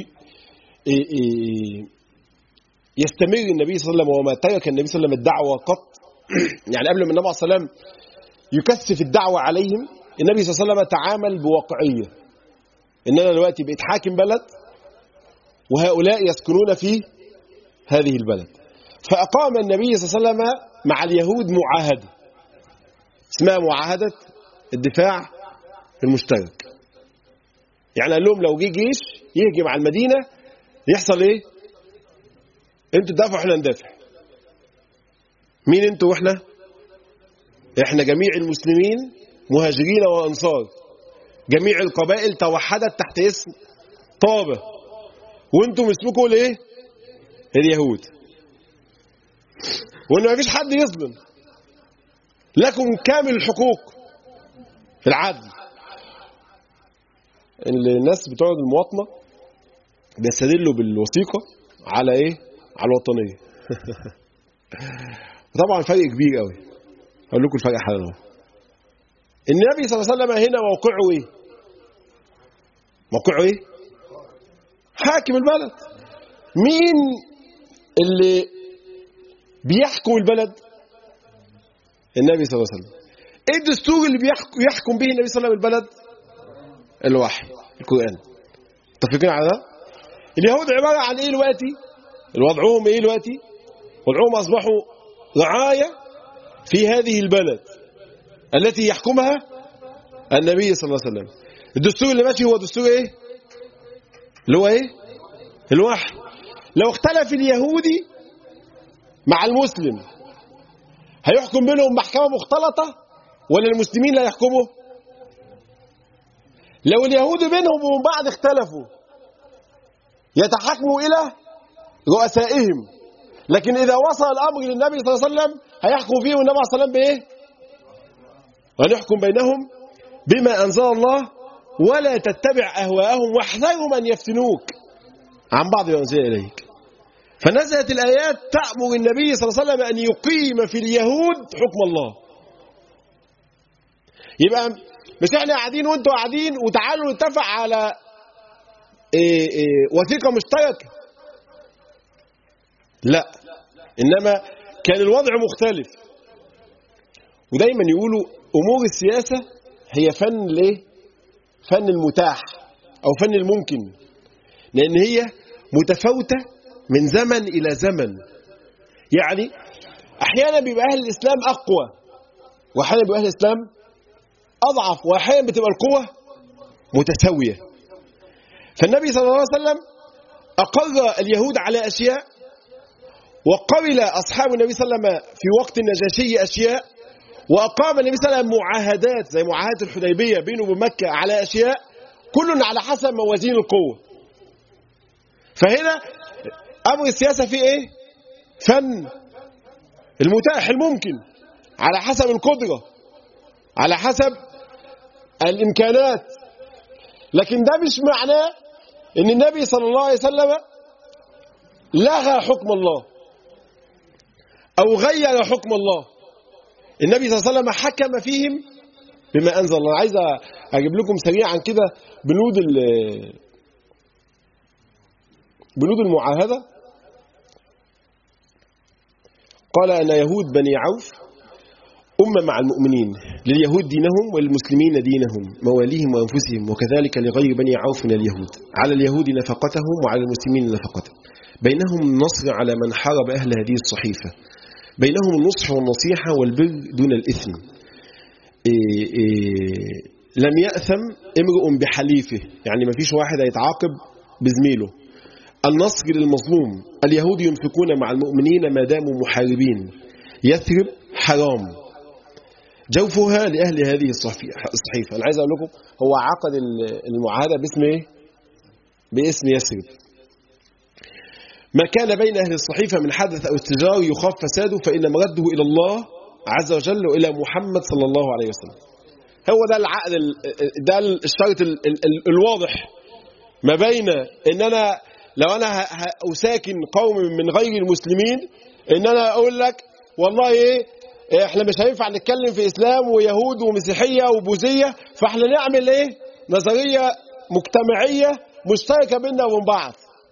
يستمر النبي صلى الله عليه وسلم، وما ترك النبي صلى الله عليه وسلم الدعوة قط. يعني قبل ما النبي صلى الله عليه وسلم يكثف الدعوة عليهم، النبي صلى الله عليه وسلم تعامل بواقعية. إن أنا دلوقتي بقيت حاكم بلد وهؤلاء يسكنون في هذه البلد. فأقام النبي صلى الله عليه وسلم مع اليهود معاهدة اسمها معاهدة الدفاع المشترك. يعني قال لهم لو جه جيش يهجم على المدينة يحصل ايه؟ انتوا تدافعوا احنا ندافع. مين انتوا واحنا؟ احنا جميع المسلمين مهاجرين وانصار، جميع القبائل توحدت تحت اسم طابة، وانتم اسمكم الايه؟ اليهود. وان ما فيش حد يظلم، لكم كامل الحقوق في العدل. الناس بتوع المواطنة بيستدلوا بالوثيقة على ايه؟ على الوطنية. طبعا فرق كبير قوي. اقول لكم الفرق حالا اهو. النبي صلى الله عليه وسلم هنا موقعه ايه؟ موقعه ايه؟ حاكم البلد. مين اللي بيحكم البلد؟ النبي صلى الله عليه وسلم. ايه الدستور اللي بيحكم به النبي صلى الله عليه وسلم البلد؟ الوحي، القرآن. متفقين على ده؟ اليهود عبارة عن ايه دلوقتي؟ وضعهم ايه دلوقتي؟ وضعهم اصبحوا رعاية في هذه البلد التي يحكمها النبي صلى الله عليه وسلم. الدستور اللي ماشي هو دستور ايه؟ اللي هو ايه؟ الوحي. لو اختلف اليهودي مع المسلم هيحكم بينهم محكمة مختلطة ولا المسلمين لا يحكموا؟ لو اليهود بينهم وبين بعض اختلفوا يتحاكموا إلى رؤسائهم، لكن إذا وصل الأمر للنبي صلى الله عليه وسلم هيحكم فيه النبي صلى الله عليه وسلم بإيه؟ ونحكم بينهم بما أنزل الله ولا تتبع أهواءهم واحذرهم أن يفتنوك عن بعض ما أنزل إليك. فنزلت الآيات تأمر النبي صلى الله عليه وسلم أن يقيم في اليهود حكم الله. يبقى مش احنا قاعدين وانتوا قاعدين وتعالوا نتفق على إيه إيه وثيقة مشتركة، لا، إنما كان الوضع مختلف. ودايما يقولوا أمور السياسة هي فن ليه؟ فن المتاح أو فن الممكن، لأن هي متفاوتة من زمن إلى زمن. يعني أحيانا بيبقى أهل الإسلام أقوى، وأحيانا بيبقى أهل الإسلام أضعف، وأحيانا بتبقى القوة متساوية. فالنبي صلى الله عليه وسلم أقر اليهود على أشياء، وقبل أصحاب النبي صلى الله عليه وسلم في وقت النجاشي أشياء، وأقام النبي صلى الله عليه وسلم معاهدات زي معاهدة الحديبية بينه وبين مكة على أشياء، كل على حسب موازين القوة. فهنا أمر السياسة فيه إيه؟ فن المتاح الممكن على حسب القدرة، على حسب الإمكانات. لكن ده مش معناه إن النبي صلى الله عليه وسلم لغى حكم الله أو غير حكم الله. النبي صلى الله عليه وسلم حكم فيهم بما أنزل الله. عايز أجيب لكم سريعا كده بنود بنود المعاهدة. قال أن يهود بني عوف أمة مع المؤمنين، لليهود دينهم وللمسلمين دينهم، مواليهم وأنفسهم، وكذلك لغير بني عوف من اليهود، على اليهود نفقتهم وعلى المسلمين نفقتهم، بينهم النصر على من حارب أهل هذه الصحيفة، بينهم النصح والنصيحة والبر دون الإثم. إيه إيه لم يأثم امرؤ بحليفه، يعني ما فيش واحد هيتعاقب بزميله. النصر للمظلوم، اليهود ينفقون مع المؤمنين ما داموا محاربين، يثرب حرام، جوفها لأهل هذه الصحيفة. أنا عايز أقول لكم هو عقد المعاهدة باسم إيه؟ باسم يثرب. ما كان بين أهل الصحيفة من حدث أو استجار يخاف فساده فإن مرده إلى الله عز وجل وإلى محمد صلى الله عليه وسلم. هو ده العقد، ده الشرط الواضح ما بين إن أنا لو أنا أساكن قوم من غير المسلمين، إن أنا أقول لك والله إيه إحنا مش هينفع نتكلم في إسلام ويهود ومسيحية وبوذية، فإحنا نعمل إيه نظرية مجتمعية مشتركة بيننا وبين بعض.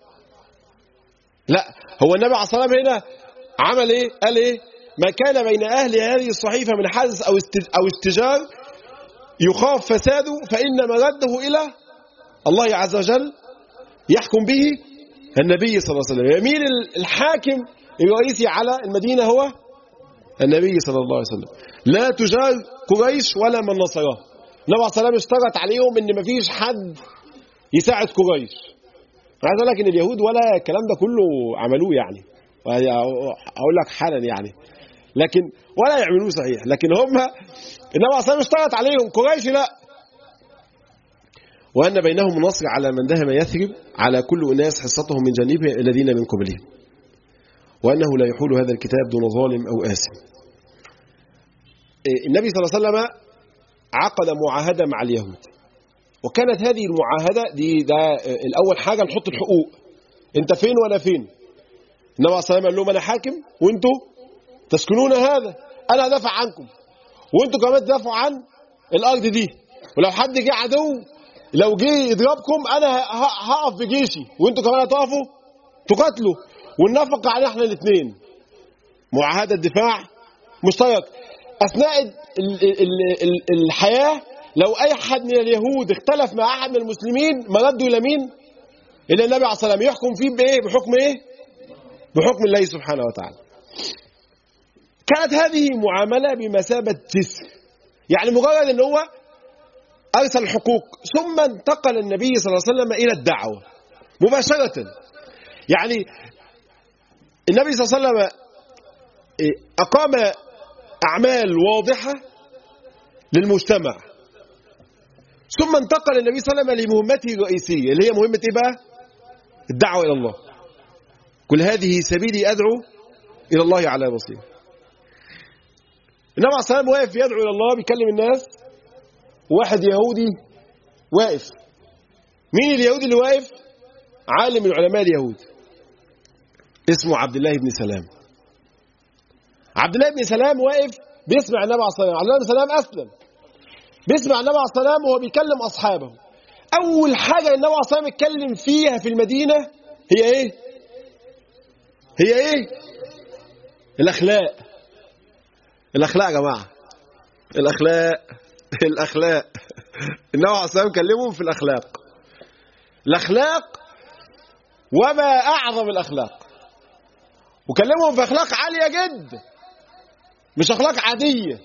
لا، هو النبي عليه الصلاة والسلام هنا عمل إيه؟ قال إيه؟ ما كان بين أهل هذه الصحيفة من حدث أو استجار يخاف فساده فإن مرده إلى الله عز وجل يحكم به النبي صلى الله عليه وسلم. يمين الحاكم الرئيسي على المدينة هو النبي صلى الله عليه وسلم. لا تجار قريش ولا من نصره. النبي عليه الصلاة والسلام اشترط عليهم إن مفيش حد يساعد قريش. عايز أقول لك إن اليهود ولا الكلام ده كله عملوه، يعني أقول لك حالا يعني، لكن ولا يعملوه صحيح. لكن هم النبي عليه الصلاة والسلام اشترط عليهم، قريش لا. وأن بينهم النصر على من دهم يثرب، على كل أناس حصتهم من جانبه الذين من قبلهم، وأنه لا يحول هذا الكتاب دون ظالم أو آثم. النبي صلى الله عليه وسلم عقد معاهدة مع اليهود، وكانت هذه المعاهدة دي ده الأول حاجة نحط الحقوق، أنت فين وأنا فين. النبي صلى الله عليه وسلم قال لهم أنا حاكم وأنتوا تسكنون هذا، أنا أدافع عنكم وأنتوا كمان تدافعوا عن الأرض دي، ولو حد جه عدو لو جه يضربكم أنا هقف بجيشي وأنتوا كمان هتقفوا تقاتلوا، والنفقة علينا احنا الاثنين. معاهدة دفاع مشترك. أثناء ال ال ال الحياة لو أي حد من اليهود اختلف مع أحد من المسلمين مرده إلى مين؟ إلى النبي عليه الصلاة والسلام، يحكم فيه بإيه؟ بحكم إيه؟ بحكم الله سبحانه وتعالى. كانت هذه معاملة بمثابة جسر، يعني مجرد أن هو أرسل الحقوق ثم انتقل النبي صلى الله عليه وسلم إلى الدعوة مباشرة. يعني النبي صلى الله عليه وسلم أقام أعمال واضحة للمجتمع، ثم انتقل النبي صلى الله عليه وسلم لمهمته الرئيسية اللي هي مهمة إيه بقى؟ الدعوة إلى الله. كل هذه سبيلي أدعو إلى الله على بصيرة. النبي عليه الصلاة والسلام واقف يدعو إلى الله بيكلم الناس، واحد يهودي واقف. مين اليهودي اللي واقف؟ عالم من علماء اليهود اسمه عبد الله بن سلام. عبد الله بن سلام واقف بيسمع النبي عليه الصلاة والسلام. عبد الله بن سلام أسلم، بيسمع النبي عليه الصلاة والسلام وهو بيكلم أصحابه. أول حاجة النبي عليه الصلاة والسلام اتكلم فيها في المدينة هي إيه؟ هي إيه؟ الأخلاق. الأخلاق يا جماعة. الأخلاق الأخلاق النبي عليه الصلاة والسلام كلمهم في الأخلاق. الأخلاق وما أعظم الأخلاق، وكلمهم في أخلاق عالية جدا مش أخلاق عادية.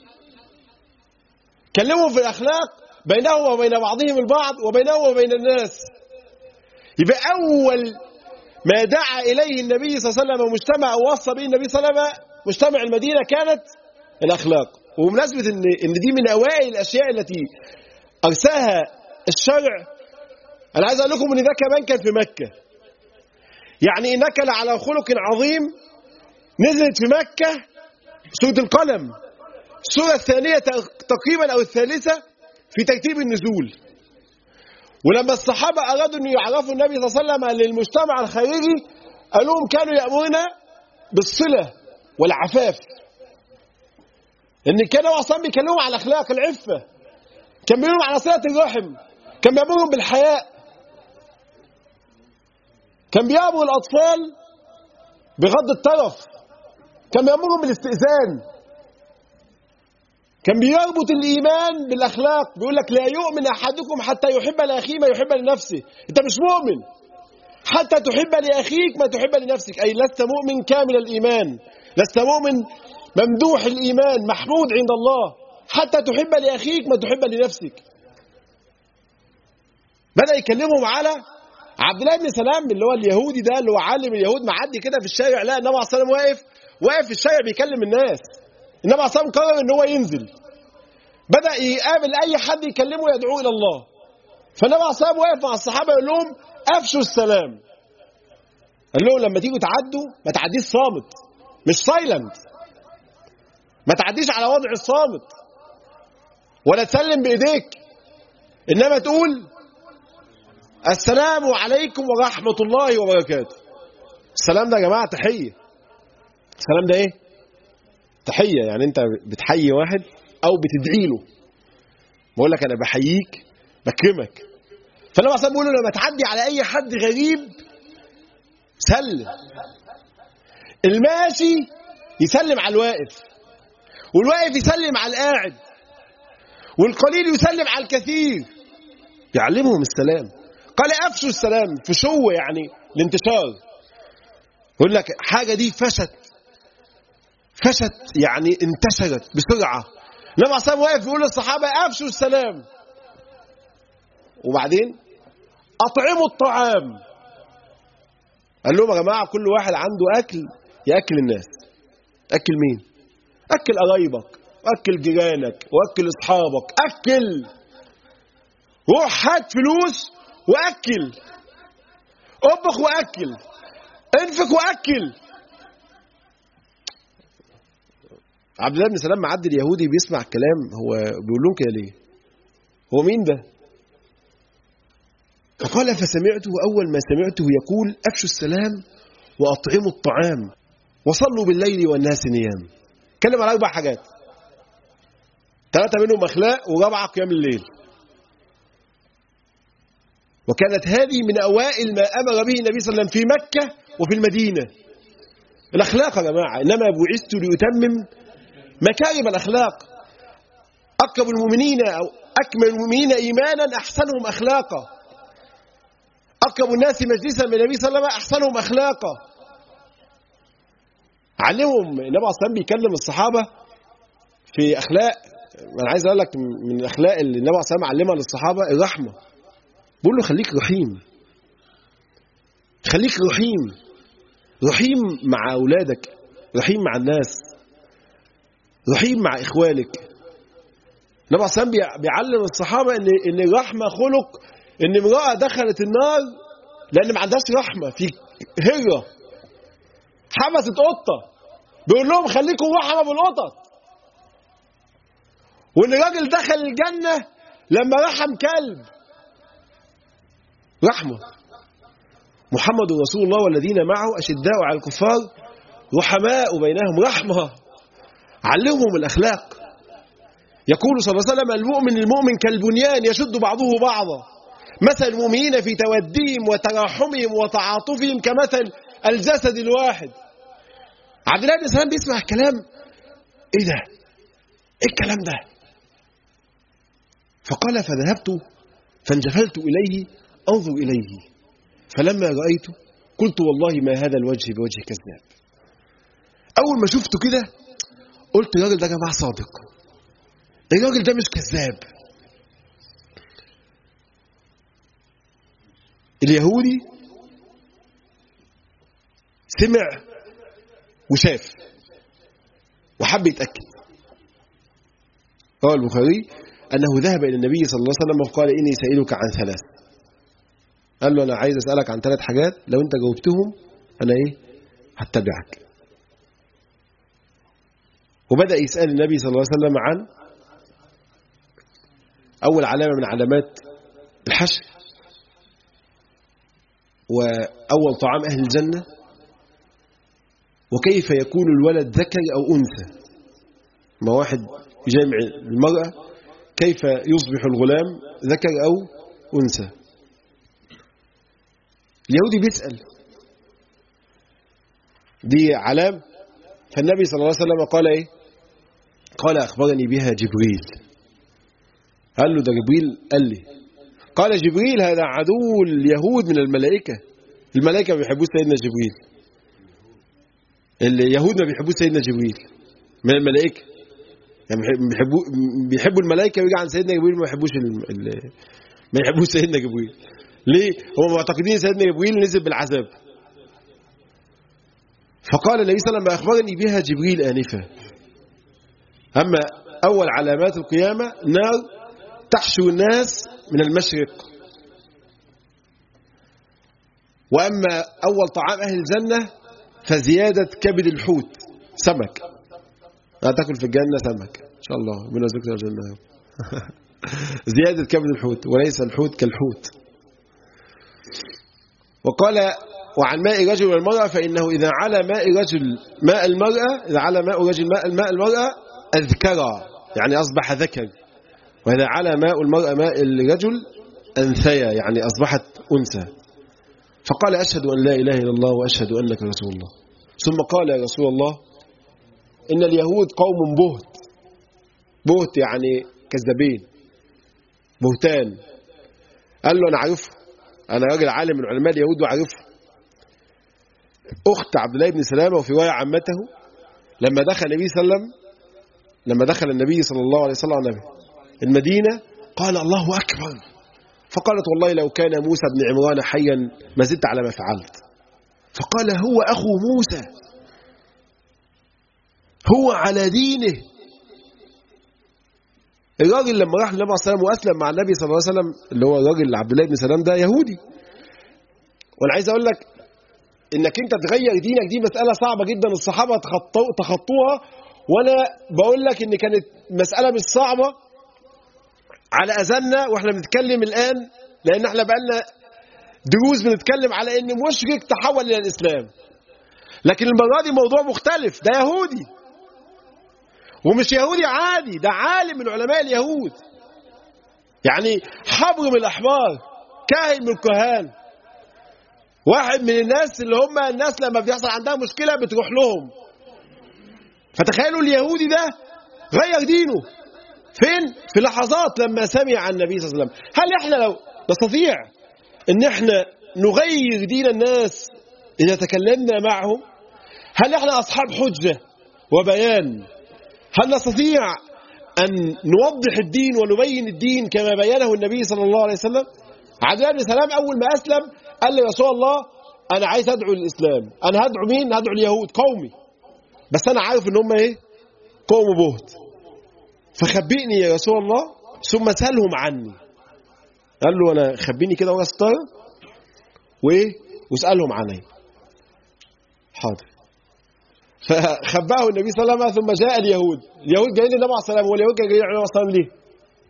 كلمهم في الأخلاق بينهم وبين بعضهم البعض وبينهم وبين الناس. يبقى أول ما دعا إليه النبي صلى الله عليه وسلم ومجتمع ووصى به النبي صلى الله عليه وسلم مجتمع المدينة كانت الأخلاق. وبمناسبة إن إن دي من أوائل الأشياء التي أرساها الشرع، أنا عايز أقول لكم إن ده كمان كان في مكة. يعني إنك لعلى خلق عظيم نزلت في مكة سورة القلم، السورة الثانية تقريبا أو الثالثة في ترتيب النزول. ولما الصحابة أرادوا أن يعرفوا النبي صلى الله عليه وسلم للمجتمع الخارجي قالوا لهم كانوا يأمرنا بالصلة والعفاف. إن كانوا أصلا بيكلموا على أخلاق العفة، كان بيقولوا على صلة الرحم، كان بيأمرهم بالحياء، كان بيأمر الأطفال بغض الطرف، كان بيأمرهم بالاستئذان، كان بيربط الإيمان بالأخلاق. بيقول لك لا يؤمن أحدكم حتى يحب لأخيه ما يحب لنفسه. أنت مش مؤمن حتى تحب لأخيك ما تحب لنفسك، أي لست مؤمن كامل الإيمان، لست مؤمن ممدوح الإيمان محمود عند الله حتى تحب لأخيك ما تحب لنفسك. بدأ يكلمهم على عبد الله بن سلام اللي هو اليهودي ده، اللي هو عالم اليهود، معدي كده في الشارع لا النبي عليه الصلاة والسلام واقف واقف في الشارع بيكلم الناس. النبي عليه الصلاة والسلام قرر ان هو ينزل، بدأ يقابل اي حد يكلمه يدعوه الى الله. فالنبي عليه الصلاة والسلام واقف مع الصحابة يقول لهم افشوا السلام. قال لهم لما تيجوا تعدوا ما تعديش صامت، مش سايلنت، ما تعديش على وضع الصامت ولا تسلم بايديك، انما تقول السلام عليكم ورحمة الله وبركاته. السلام ده يا جماعة تحية. السلام ده ايه؟ تحية. يعني انت بتحيي واحد او بتدعي له. بقول لك انا بحييك بكرمك. فالنبي صلى الله عليه وسلم بيقول له لما تعدي على اي حد غريب سلم. الماشي يسلم على الواقف، والواقف يسلم على القاعد، والقليل يسلم على الكثير. يعلمهم السلام. قال افشوا السلام. فشو يعني الانتشار. يقول لك حاجة دي فشت فشت يعني انتشرت بسرعة. لما صار واقف يقول للصحابة افشوا السلام، وبعدين اطعموا الطعام. قال لهم يا جماعة كل واحد عنده اكل ياكل الناس. اكل مين؟ اكل قرايبك واكل جيرانك واكل اصحابك. اكل، روح هات فلوس واكل، اطبخ واكل، انفق واكل. عبد الله بن سلام معدي اليهودي بيسمع الكلام، هو بيقول لهم كده ليه؟ هو مين ده؟ فقال فسمعته، اول ما سمعته يقول افشوا السلام واطعموا الطعام وصلوا بالليل والناس نيام. اتكلم على اربع حاجات، ثلاثه منهم اخلاق ورابعه قيام الليل. وكانت هذه من أوائل ما أمر به النبي صلى الله عليه وسلم في مكة وفي المدينة. الأخلاق يا جماعة، إنما بعثت لأتمم مكارم الأخلاق. أكرم المؤمنين أو أكمل المؤمنين إيمانا أحسنهم أخلاقا. أكرم الناس مجلسا من النبي صلى الله عليه وسلم أحسنهم أخلاقا. علمهم النبي عليه الصلاة والسلام بيكلم الصحابة في أخلاق. أنا عايز أقول لك من الأخلاق اللي النبي عليه الصلاة والسلام علمها للصحابة الرحمة. بقول له خليك رحيم، خليك رحيم، رحيم مع أولادك، رحيم مع الناس، رحيم مع إخوانك. النبي عليه الصلاة والسلام بيعلم الصحابة إن إن الرحمة خلق. إن امرأة دخلت النار لأن ما عندهاش رحمة، في هجرة حبست قطة، بيقول لهم خليكم رحمة بالقطط. وإن الراجل دخل الجنة لما رحم كلب. رحمة. محمد رسول الله والذين معه أشداء على الكفار رحماء بينهم. رحمة. علمهم الأخلاق. يقول صلى الله عليه وسلم المؤمن المؤمن كالبنيان يشد بعضه بعضا، مثل المؤمنين في توديهم وتراحمهم وتعاطفهم كمثل الجسد الواحد. عبد الله بن سلام بيسمع الكلام، ايه ده؟ ايه الكلام ده؟ فقال فذهبت فانجفلت إليه أنظر إليه، فلما رأيته قلت والله ما هذا الوجه بوجه كذاب. أول ما شفته كده قلت الراجل ده جماعة صادق، الراجل ده مش كذاب. اليهودي سمع وشاف وحب يتأكد. روى البخاري أنه ذهب إلى النبي صلى الله عليه وسلم وقال إني سائلك عن ثلاث. قال له أنا عايز أسألك عن ثلاث حاجات، لو أنت جاوبتهم أنا إيه هتبعك. وبدأ يسأل النبي صلى الله عليه وسلم عن أول علامة من علامات الحشر، وأول طعام أهل الجنة، وكيف يكون الولد ذكر أو أنثى. ما واحد جامع المرأة كيف يصبح الغلام ذكر أو أنثى. اليهودي بيسأل، دي علام. فالنبي صلى الله عليه وسلم قال إيه؟ قال أخبرني بها جبريل. قال له ده جبريل قال لي. قال جبريل هذا عدو اليهود من الملائكة. الملائكة ما بيحبوش سيدنا جبريل، اليهود ما بيحبوش سيدنا جبريل من الملائكة، يعني بيحبوا بيحبوا الملائكة ويجي عن سيدنا جبريل ما يحبوش ال... ما يحبوش سيدنا جبريل. ليه؟ هم معتقدين سيدنا جبريل نزل بالعذاب. فقال النبي صلى الله عليه وسلم أخبرني بها جبريل آنفا. أما أول علامات القيامة نار تحشو الناس من المشرق. وأما أول طعام أهل الجنة فزيادة كبد الحوت، سمك. لا تأكل في الجنة سمك إن شاء الله من رزقنا الجنة. زيادة كبد الحوت، وليس الحوت كالحوت. وقال وعن ماء رجل والمرأة فإنه إذا على ماء رجل ماء المرأة إذا على ماء رجل ماء الماء المرأة أذكرا، يعني أصبح ذكر. وإذا على ماء المرأة ماء الرجل أنثيا، يعني أصبحت أنثى. فقال أشهد أن لا إله إلا الله وأشهد أنك رسول الله. ثم قال يا رسول الله إن اليهود قوم بهت. بهت يعني كذابين، بهتان. قال له أنا عارفه، أنا راجل عالم من علماء اليهود وعارفه. أخت عبد الله بن سلامة وفي رواية عمته لما دخل النبي صلى الله عليه وسلم لما دخل النبي صلى الله عليه وسلم المدينة قال الله أكبر، فقالت والله لو كان موسى بن عمران حيا ما زدت على ما فعلت. فقال هو أخو موسى، هو على دينه. الراجل لما راح النبي صلى الله عليه وسلم وأسلم مع النبي صلى الله عليه وسلم اللي هو الراجل عبد الله بن سلام ده يهودي. وأنا عايز أقول لك إنك أنت تغير دينك دي مسألة صعبة جدا، الصحابة تخطوها. وأنا بقول لك إن كانت مسألة مش صعبة على أذاننا وإحنا بنتكلم الآن، لأن إحنا بقالنا دروس بنتكلم على إن مشرك تحول إلى الإسلام. لكن المرة دي موضوع مختلف، ده يهودي، ومش يهودي عادي، ده عالم من علماء اليهود، يعني حبر من الأحبار، كاهن من الكهان، واحد من الناس اللي هم الناس لما بيحصل عندها مشكلة بتروح لهم. فتخيلوا اليهودي ده غير دينه فين؟ في لحظات لما سمع عن النبي صلى الله عليه وسلم. هل احنا لو نستطيع ان احنا نغير دين الناس اذا تكلمنا معهم؟ هل احنا اصحاب حجة وبيان؟ هل نستطيع ان نوضح الدين ونبين الدين كما بينه النبي صلى الله عليه وسلم؟ عبد الله بن سلام اول ما اسلم قال لي يا رسول الله انا عايز ادعو للاسلام. انا هدعو مين؟ هدعو اليهود قومي، بس انا عارف ان هم ايه؟ قوم بهت. فخبئني يا رسول الله ثم سألهم عني. قال له أنا خبيني كده ورا ستارة وإيه واسألهم عني. حاضر. فخباه النبي صلى الله عليه وسلم. ثم جاء اليهود. اليهود جايين للنبي عليه الصلاة والسلام، واليهود جايين للنبي عليه الصلاة والسلام ليه؟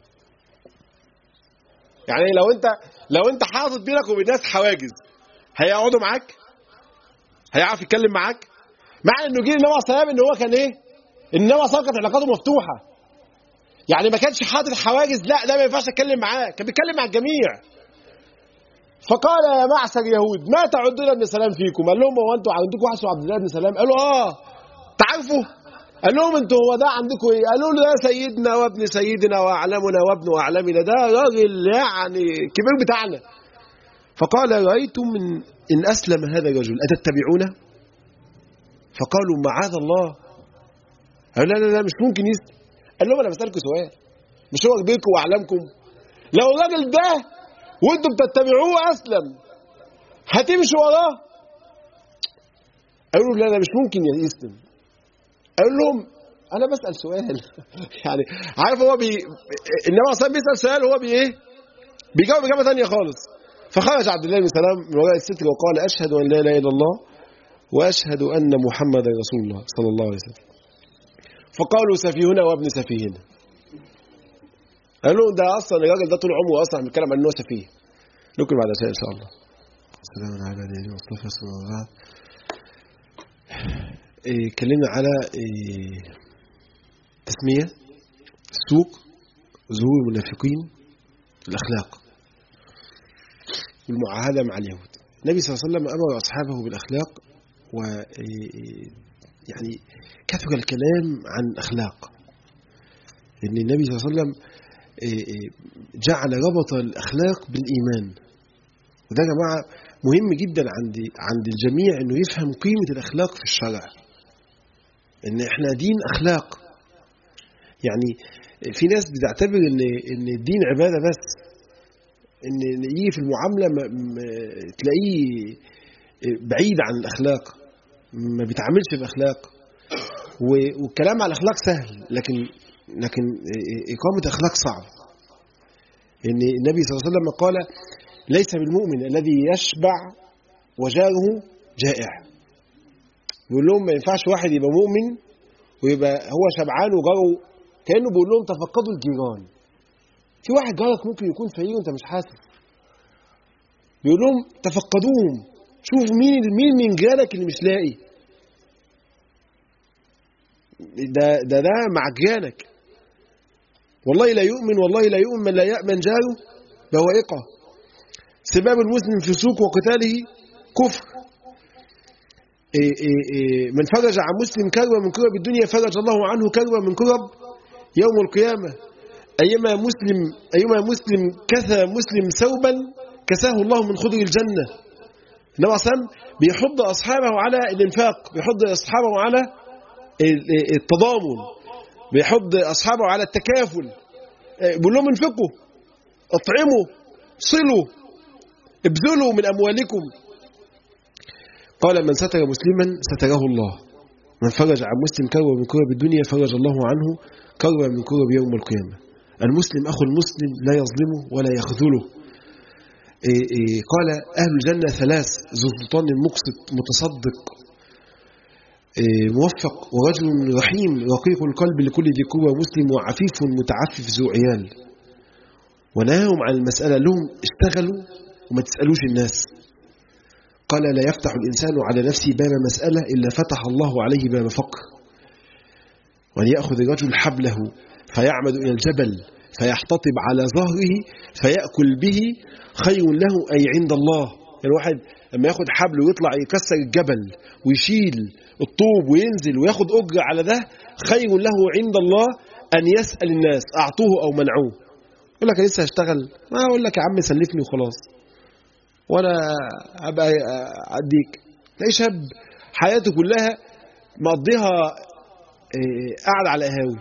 يعني لو أنت لو أنت حاطط بينك وبين الناس حواجز هيقعدوا معاك؟ هيعرف يتكلم معاك؟ مع إنه جه للنبي عليه الصلاة والسلام إن هو كان إيه؟ النبي عليه الصلاة والسلام كانت علاقاته مفتوحة، يعني ما كانش حاطط حواجز، لا ده ما ينفعش اتكلم معاه، كان بيتكلم مع الجميع. فقال يا معشر يهود ما تعدون ابن سلام فيكم؟ قال لهم هو انتوا عندكم واحد اسمه عبد الله بن سلام؟ قالوا اه. تعرفوا؟ قال لهم انتوا هو ده عندكم ايه؟ قالوا له ده سيدنا وابن سيدنا واعلمنا وابن اعلمنا، ده راجل يعني كبير بتاعنا. فقال رايتم من ان اسلم هذا الرجل اتتبعونه؟ فقالوا معاذ الله. قال لا لا لا مش ممكن يسلم. قال لهم انا بسالكم سؤال، مش هو كبيركم واعلمكم؟ لو الراجل ده وانتم بتتبعوه اسلم هتمشوا وراه؟ قالوا لا لا مش ممكن يسلم. قال لهم انا بسال سؤال يعني عارف هو بي انما اصلا بيسال سؤال هو بي ايه بيجاوب اجابه ثانيه خالص. فخرج عبد الله بن سلام من وراء الستر وقال اشهد ان لا اله الا الله واشهد ان محمدا رسول الله صلى الله عليه وسلم. فقالوا سفيهنا وابن سفيهنا. قالوا ده اصلا الراجل ده طول عمره اصلا بيتكلم عن انه سفيه. نكمل بعد شويه ان شاء الله. السلام على نبينا المصطفى صلى الله عليه وسلم. اتكلمنا على إيه تسمية السوق، ظهور المنافقين، الأخلاق والمعاهدة مع اليهود. النبي صلى الله عليه وسلم أمر أصحابه بالأخلاق، و يعني كثر الكلام عن الأخلاق، لأن النبي صلى الله عليه وسلم جعل ربط الأخلاق بالإيمان. وده يا جماعة مهم جدا عند عند الجميع إنه يفهم قيمة الأخلاق في الشرع، إن إحنا دين أخلاق. يعني في ناس بتعتبر إن إن الدين عبادة بس، إن يجي في المعاملة تلاقيه بعيد عن الأخلاق، ما بيتعاملش بأخلاق، والكلام على الأخلاق سهل، لكن لكن إقامة أخلاق صعب. إن النبي صلى الله عليه وسلم قال ليس بالمؤمن الذي يشبع وجاره جائع. بيقول لهم ما ينفعش واحد يبقى مؤمن ويبقى هو شبعان وجاره، كأنه بيقول لهم تفقدوا الجيران. في واحد جارك ممكن يكون فقير وانت مش حاسس، بيقول لهم تفقدوهم، شوف مين مين من جيرانك اللي مش لاقي، ده ده ده مع جيرانك. والله لا يؤمن والله لا يؤمن من لا يأمن جاره بوائقه. سباب المسلم في سوق وقتاله كفر. إيه إيه إيه من فرج عن مسلم كربة من كرب الدنيا فرج الله عنه كربة من كرب يوم القيامة. أيما مسلم أيما مسلم كسى مسلم ثوبا كساه الله من خضر الجنة. النبي صلى الله عليه وسلم بيحض أصحابه على الإنفاق، بيحض أصحابه على التضامن، بيحض أصحابه على التكافل. بيقول لهم انفقوا، اطعموا، صلوا، ابذلوا من أموالكم. قال من ستر مسلما ستره الله، من فرج عن مسلم كربة من كرب الدنيا فرج الله عنه كربة من كرب يوم القيامة. المسلم أخو المسلم لا يظلمه ولا يخذله. إيه إيه قال أهل الجنة ثلاث: ذو سلطان مقسط متصدق إيه موفق، ورجل رحيم رقيق القلب لكل ذي قوة مسلم، وعفيف متعفف ذو عيال. ونهاهم عن المسألة، لهم اشتغلوا وما تسألوش الناس. قال لا يفتح الإنسان على نفسه باب مسألة إلا فتح الله عليه باب فقر. وأن يأخذ الرجل حبله فيعمد إلى الجبل فيحتطب على ظهره فيأكل به خير له أي عند الله. يعني واحد لما ياخد حبل ويطلع يكسر الجبل ويشيل الطوب وينزل وياخد أجر على ده، خير له عند الله أن يسأل الناس أعطوه أو منعوه. يقول لك لسه هشتغل، ما أقول لك يا عم سلفني وخلاص وأنا أبقى أديك. تلاقي شاب حياته كلها مقضيها قاعد على قهاوي،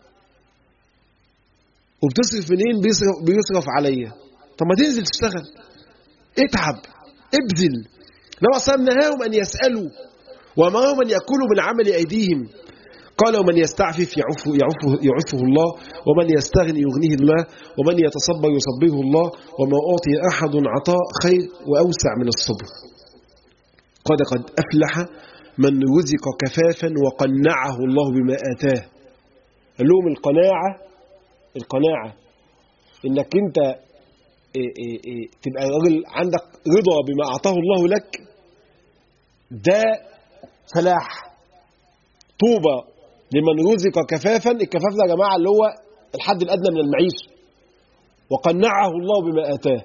وبتصرف منين؟ بيصرف, بيصرف عليا. طب ما تنزل تشتغل، اتعب، ابذل. لو أصلا نهاهم أن يسألوا وأمرهم أن يأكلوا من عمل أيديهم. قال ومن يستعفف يعفه, يعفه, يعفه الله، ومن يستغني يغنيه الله، ومن يتصبر يصبره الله، وما أعطي أحد عطاء خير وأوسع من الصبر. قد قد أفلح من رزق كفافا وقنعه الله بما آتاه. قال لهم القناعة القناعة إنك أنت إيه إيه إيه تبقى راجل عندك رضا بما أعطاه الله لك، ده فلاح. طوبى لمن رزق كفافا. الكفاف ده يا جماعة اللي هو الحد الأدنى من المعيشة. وقنعه الله بما آتاه.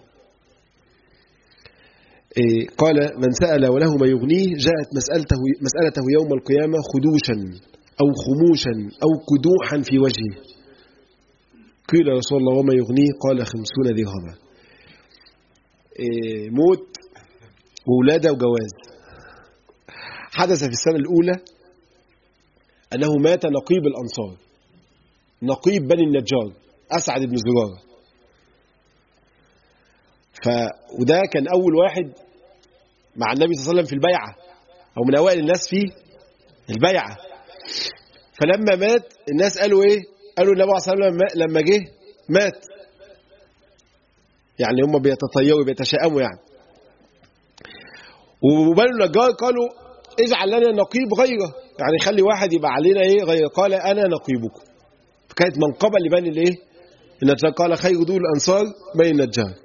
إيه قال من سأل وله ما يغنيه جاءت مسألته, مسألته يوم القيامة خدوشا أو خموشا أو كدوحا في وجهه. قيل يا رسول الله وما يغنيه؟ قال خمسون درهما. إيه موت وولادة وجواز. حدث في السنة الأولى أنه مات نقيب الأنصار، نقيب بني النجار، أسعد بن زرارة. ف... وده كان أول واحد مع النبي صلى الله عليه وسلم في البيعة، أو من أوائل الناس في البيعة. فلما مات الناس قالوا إيه؟ قالوا النبي صلى الله عليه وسلم لما جه مات. يعني هم بيتطيروا بيتشائموا يعني. وبنو النجار قالوا اجعل لنا نقيب غيره، يعني خلي واحد يبقى علينا ايه غيره. قال انا نقيبكم. فكانت منقبه لبني الايه النجار. قال خير دول الانصار بني النجار.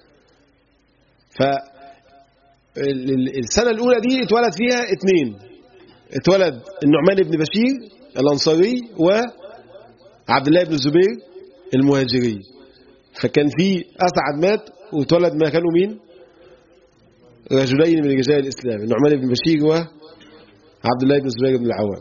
فالسنه الاولى دي اتولد فيها اثنين. اتولد النعمان بن بشير الانصاري وعبد الله بن الزبير المهاجري. فكان في اسعد مات واتولد ما كانوا مين؟ رجلين من رجال الاسلام، النعمان بن بشير وعبد الله بن الزبير بن العوام.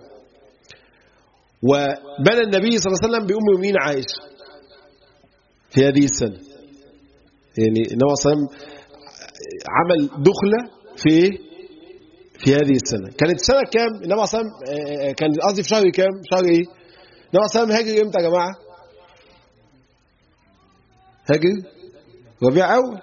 وبنى النبي صلى الله عليه وسلم بأم المؤمنين عائشة في هذه السنة. يعني النبي صلى الله عليه وسلم عمل دخلة في ايه؟ في هذه السنة. كانت سنة كام؟ النبي صلى الله عليه وسلم كان قصدي في شهر كام؟ شهر ايه؟ النبي صلى الله عليه وسلم هاجر امتى يا جماعة؟ هاجر ربيع أول.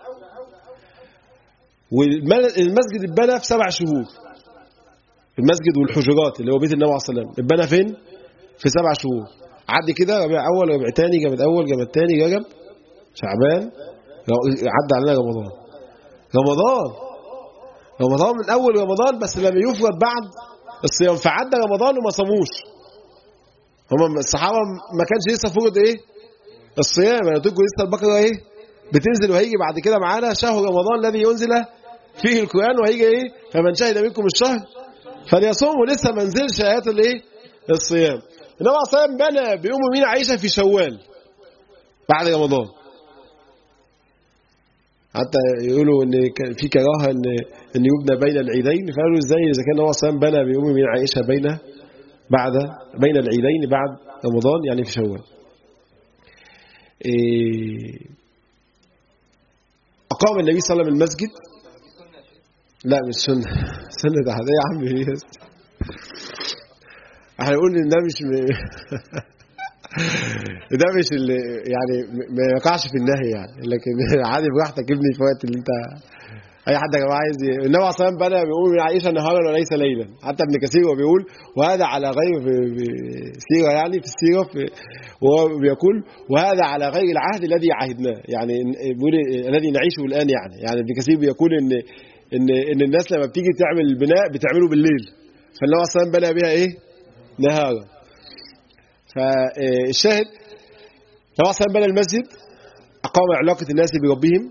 والمسجد اتبنى في سبع شهور. المسجد والحجرات اللي هو بيت النبي صلى الله عليه وسلم اتبنى فين؟ في سبع شهور. عدي كده ربيع أول، ربيع تاني، جماد أول، جماد تاني، رجب، شعبان، عدى علينا رمضان. رمضان رمضان من أول رمضان، بس لما يفرض بعد الصيام. فعدى رمضان وما صاموش. هم الصحابة ما كانش لسه فرض ايه؟ الصيام. انا تقول لسه البقرة ايه؟ بتنزل، وهيجي بعد كده معانا شهر رمضان الذي ينزل فيه القرآن، وهيجي ايه؟ فمن شهد منكم الشهر فليصوم. ولسه ما نزلش آيات الايه؟ الصيام. النبي صلى الله عليه وسلم بنى بأم المؤمنين عائشة في شوال بعد رمضان. حتى يقولوا ان في كراهه ان ان يبنى بين العيدين، فقالوا ازاي اذا كان النبي صلى الله عليه وسلم بنى بأم المؤمنين عائشة بين بعد بين العيدين بعد رمضان، يعني في شوال. إيه أقام النبي صلى الله عليه وسلم المسجد. لا مش سنة. سنة ده يا عم ايه؟ احنا نقول ان ده مش م... ده مش اللي يعني ما يقعش في النهي يعني، لكن عادي براحتك ابني في وقت اللي انت اي حد يا جماعه عايز. النبي عليه الصلاه والسلام بنى بيقول من عائشه نهارا وليس ليلا. حتى ابن كثير هو بيقول وهذا على غير في سيره، يعني في السيره في وهو بيقول وهذا على غير العهد الذي عهدناه، يعني بيقول الذي نعيشه الان. يعني يعني ابن كثير بيقول ان ان ان الناس لما بتيجي تعمل البناء بتعمله بالليل، فالنبي عليه الصلاه والسلام بنى بها ايه؟ نهارا. فالشاهد النبي عليه الصلاه والسلام بنى المسجد، اقام علاقه الناس بربهم،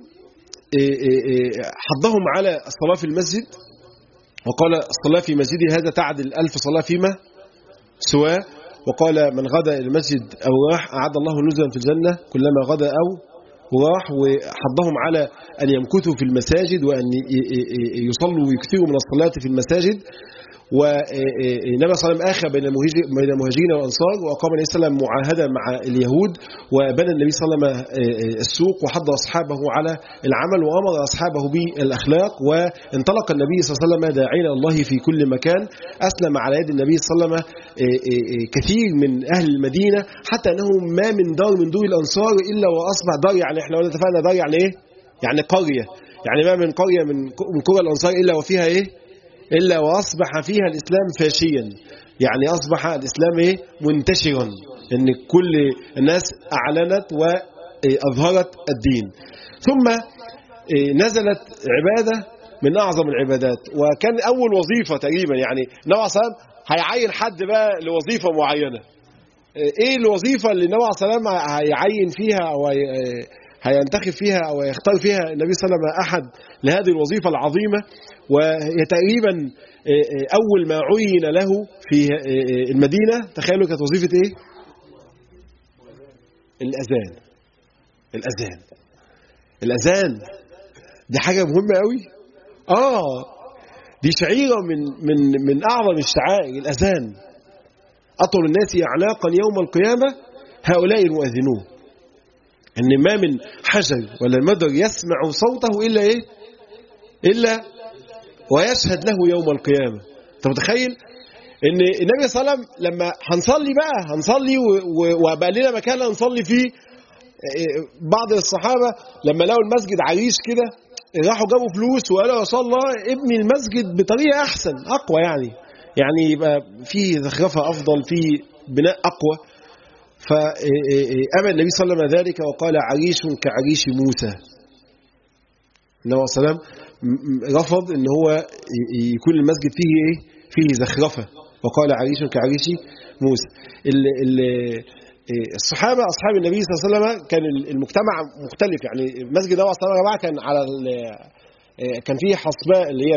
حضهم على الصلاة في المسجد، وقال الصلاة في مسجدي هذا تعدل ألف صلاة فيما سواه. وقال من غدا إلى المسجد أو راح أعد الله نزلا في الجنة كلما غدا أو وراح. وحضهم على أن يمكثوا في المساجد وأن يصلوا ويكثروا من الصلاة في المساجد. والنبي صلى الله عليه وسلم آخى بين المهاجرين والأنصار، وأقام النبي صلى الله عليه وسلم معاهدة مع اليهود، وبنى النبي صلى الله عليه وسلم السوق، وحض أصحابه على العمل، وأمر أصحابه بالأخلاق. وانطلق النبي صلى الله عليه وسلم داعيا الله في كل مكان. أسلم على يد النبي صلى الله عليه وسلم كثير من أهل المدينة، حتى أنه ما من دار من دور الأنصار إلا وأصبح دار. يعني إحنا قلنا اتفقنا دار يعني إيه؟ يعني قرية. يعني ما من قرية من من قرى الأنصار إلا وفيها إيه؟ إلا وأصبح فيها الإسلام فاشيا. يعني أصبح الإسلام إيه؟ منتشرا، إن كل الناس أعلنت وأظهرت الدين. ثم نزلت عبادة من أعظم العبادات، وكان أول وظيفة تقريبا، يعني النبي صلى الله عليه وسلم هيعين حد بقى لوظيفة معينة. إيه الوظيفة اللي النبي صلى الله عليه وسلم هيعين فيها أو هينتخب فيها أو يختار فيها النبي صلى الله عليه وسلم أحد لهذه الوظيفة العظيمة؟ وهي تقريبا أول ما عين له في المدينة، تخيلوا كانت وظيفة إيه؟ الأذان. الأذان الأذان دي حاجة مهمة قوي. آه دي شعيرة من من من أعظم الشعائر. الأذان أطول الناس أعناقا يوم القيامة هؤلاء المؤذنون. إن ما من حجر ولا مدر يسمع صوته إلا إيه؟ إلا ويشهد له يوم القيامة. أنت متخيل إن النبي صلى الله عليه وسلم لما هنصلي بقى هنصلي وبقى لنا مكان هنصلي فيه، بعض الصحابة لما لقوا المسجد عريش كده راحوا جابوا فلوس وقالوا يا رسول الله ابني المسجد بطريقة أحسن أقوى، يعني يعني يبقى فيه زخرفة أفضل، فيه بناء أقوى. فأمر النبي صلى الله عليه وسلم ذلك وقال عريش كعريش موسى. النبي صلى الله عليه وسلم رفض إن هو يكون المسجد فيه إيه؟ فيه زخرفة، وقال عريش كعريش موسى. الصحابة أصحاب النبي صلى الله عليه وسلم كان المجتمع مختلف، يعني المسجد ده أصلا يا جماعة كان على كان فيه حصباء اللي هي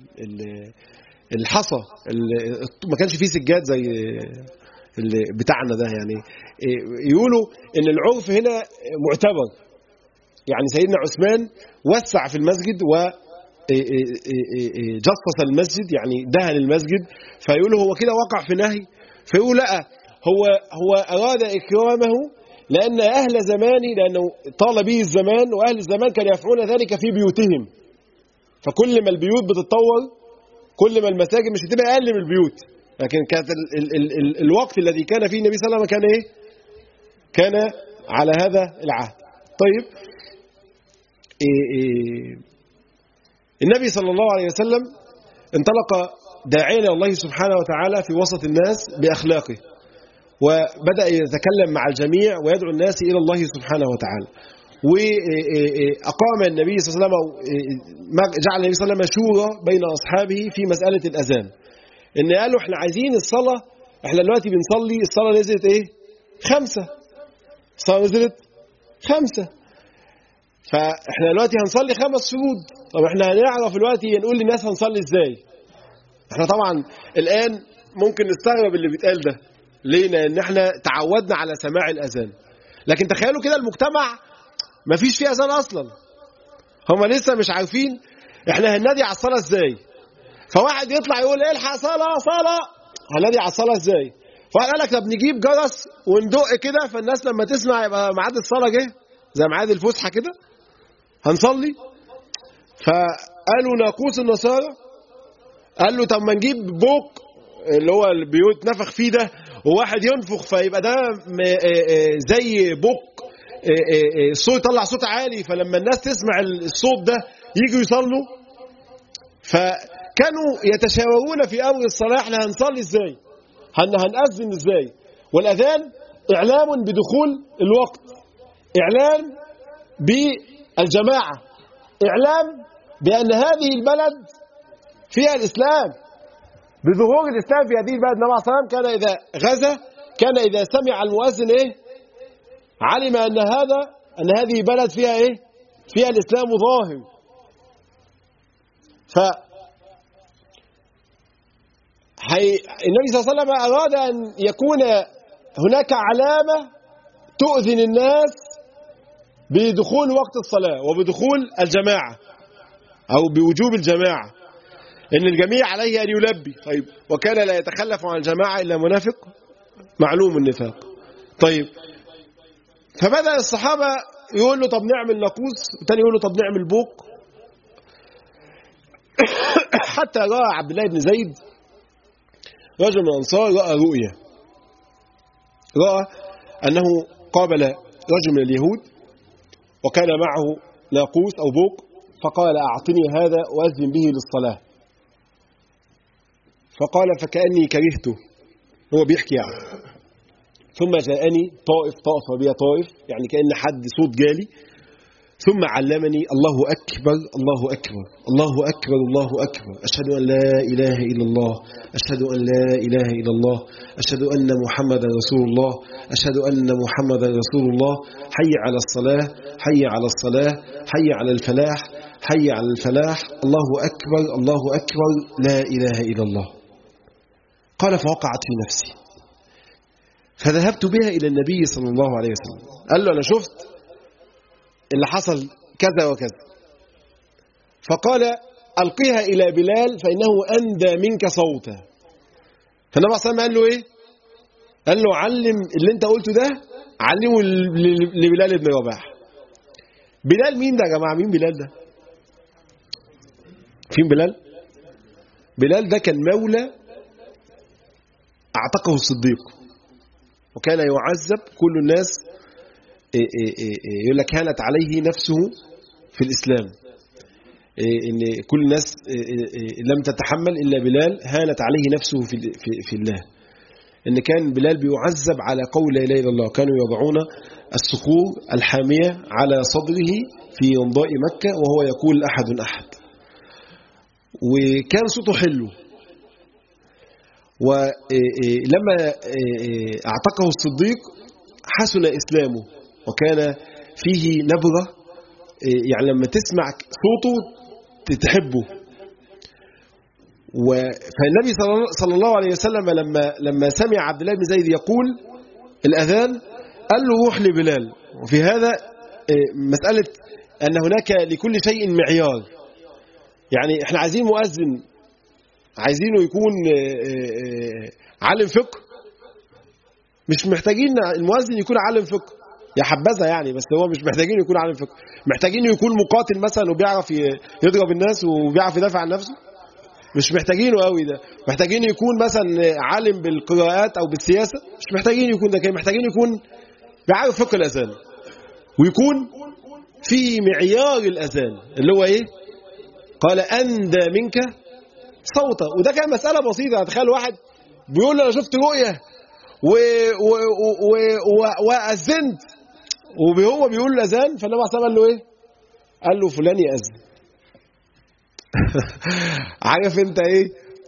الحصى، ما كانش فيه سجاد زي اللي بتاعنا ده. يعني يقولوا إن العرف هنا معتبر، يعني سيدنا عثمان وسع في المسجد و جصص المسجد، يعني دهن المسجد، فيقولوا هو كده وقع في نهي، فيقول لا هو هو أراد إكرامه لأن أهل زمانه، لأنه طال به الزمان وأهل الزمان كانوا يفعلون ذلك في بيوتهم، فكل ما البيوت بتتطور كل ما المساجد مش هتبقى أقل من البيوت. لكن كانت ال ال ال الوقت الذي كان فيه النبي صلى الله عليه وسلم كان إيه؟ كان على هذا العهد. طيب إيه إيه النبي صلى الله عليه وسلم انطلق داعيا إلى الله سبحانه وتعالى في وسط الناس بأخلاقه، وبدأ يتكلم مع الجميع ويدعو الناس إلى الله سبحانه وتعالى. وأقام النبي صلى الله عليه وسلم جعل النبي صلى الله عليه وسلم شورى بين أصحابه في مسألة الأذان، إن قالوا إحنا عايزين الصلاة، إحنا دلوقتي بنصلي الصلاة نزلت إيه؟ خمسة، الصلاة نزلت خمسة، فإحنا دلوقتي هنصلي خمس سجود. طب إحنا هنعرف دلوقتي نقول للناس هنصلي إزاي؟ إحنا طبعا الآن ممكن نستغرب اللي بيتقال ده، ليه؟ لأن إحنا تعودنا على سماع الأذان. لكن تخيلوا كده المجتمع ما فيش فيه أذان أصلا، هم لسه مش عارفين إحنا هننادي على الصلاة إزاي. فواحد يطلع يقول الحق صلاة صلاة، هننادي على الصلاة إزاي؟ فواحد قال لك طب نجيب جرس وندق كده فالناس لما تسمع يبقى ميعاد الصلاة جه زي ميعاد الفسحة كده هنصلي. فقالوا ناقوس النصارى قال له طب ما نجيب بوق اللي هو البيوت نفخ فيه ده وواحد ينفخ فيبقى ده زي بوق الصوت يطلع صوت عالي، فلما الناس تسمع الصوت ده يجوا يصلوا. فكانوا يتشاورون في أمر الصلاة، احنا هنصلي ازاي، هنأذن ازاي. والأذان إعلام بدخول الوقت، إعلام بالجماعة، إعلام بأن هذه البلد فيها الإسلام، بظهور الإسلام في هذه البلد. النبي صلى الله عليه وسلم كان إذا غزا كان إذا سمع المؤذن إيه علم أن هذا أن هذه بلد فيها إيه فيها الإسلام ظاهر. ف النبي صلى الله عليه وسلم أراد أن يكون هناك علامة تؤذن الناس بدخول وقت الصلاة وبدخول الجماعة أو بوجوب الجماعة، إن الجميع عليه أن يلبي. طيب وكان لا يتخلف عن الجماعة إلا منافق معلوم النفاق. طيب فبدأ الصحابة يقول له طب نعمل ناقوس، والتاني يقول له طب نعمل بوق. حتى رأى عبد الله بن زيد رجل من الأنصار رأى رؤيا، رأى أنه قابل رجل من اليهود وكان معه ناقوس أو بوق، فقال أعطني هذا وأذن به للصلاة. فقال فكأني كرهته، هو بيحكي يعني. ثم جاءني طائف، طائف وبيا طائف، يعني كأن حد صوت جالي، ثم علمني الله أكبر الله أكبر الله أكبر الله أكبر، أشهد أن لا إله إلا الله، أشهد أن لا إله إلا الله، أشهد أن محمدا رسول الله، أشهد أن محمدا رسول الله، حي على الصلاة حي على الصلاة حي على الفلاح حي على الفلاح، الله أكبر الله أكبر لا إله إلا الله. قال فوقعت في نفسي، فذهبت بها إلى النبي صلى الله عليه وسلم. قال له أنا شفت اللي حصل كذا وكذا. فقال ألقيها إلى بلال فإنه أندى منك صوتا. فالنبي صلى الله عليه وسلم قال له إيه؟ قال له علم اللي انت قلته ده، علمه لبلال بن رباح. بلال مين ده يا جماعة؟ مين بلال ده؟ فين بلال؟ بلال ده كان مولى اعتقه الصديق، وكان يعذب. كل الناس يقول لك هانت عليه نفسه في الإسلام، إن كل الناس لم تتحمل إلا بلال هانت عليه نفسه في في الله. إن كان بلال بيعذب على قول لا إله إلا الله، كانوا يضعون الصخور الحامية على صدره في ينضاء مكة وهو يقول أحد أحد، وكان صوته حلو. ولما اعتقه الصديق حسن إسلامه، وكان فيه نبرة، يعني لما تسمع صوته تحبه. فالنبي صلى الله عليه وسلم لما لما سمع عبد الله بن زيد يقول الأذان قال له روح لبلال. وفي هذا مسألة أن هناك لكل شيء معيار، يعني احنا عايزين مؤذن عايزينه يكون عالم فقه، مش محتاجين المؤذن يكون عالم فقه يا حبذا يعني، بس هو مش محتاجين يكون عالم فقه، محتاجين يكون مقاتل مثلا وبيعرف يضرب الناس وبيعرف يدافع عن نفسه، مش محتاجينه قوي ده. محتاجين يكون مثلا عالم بالقراءات او بالسياسه، مش محتاجين يكون ده كده. محتاجين يكون بيعرف فقه الاذان، ويكون في معيار الاذان اللي هو ايه؟ قال اندى منك صوتا. وده كان مساله بسيطه. تخيل واحد بيقول له انا شفت رؤيه و و و و واذنت، وهو بيقول الاذان، فالنبي عليه الصلاه والسلام قال له ايه؟ قال له فلان يأذن. عارف انت ايه؟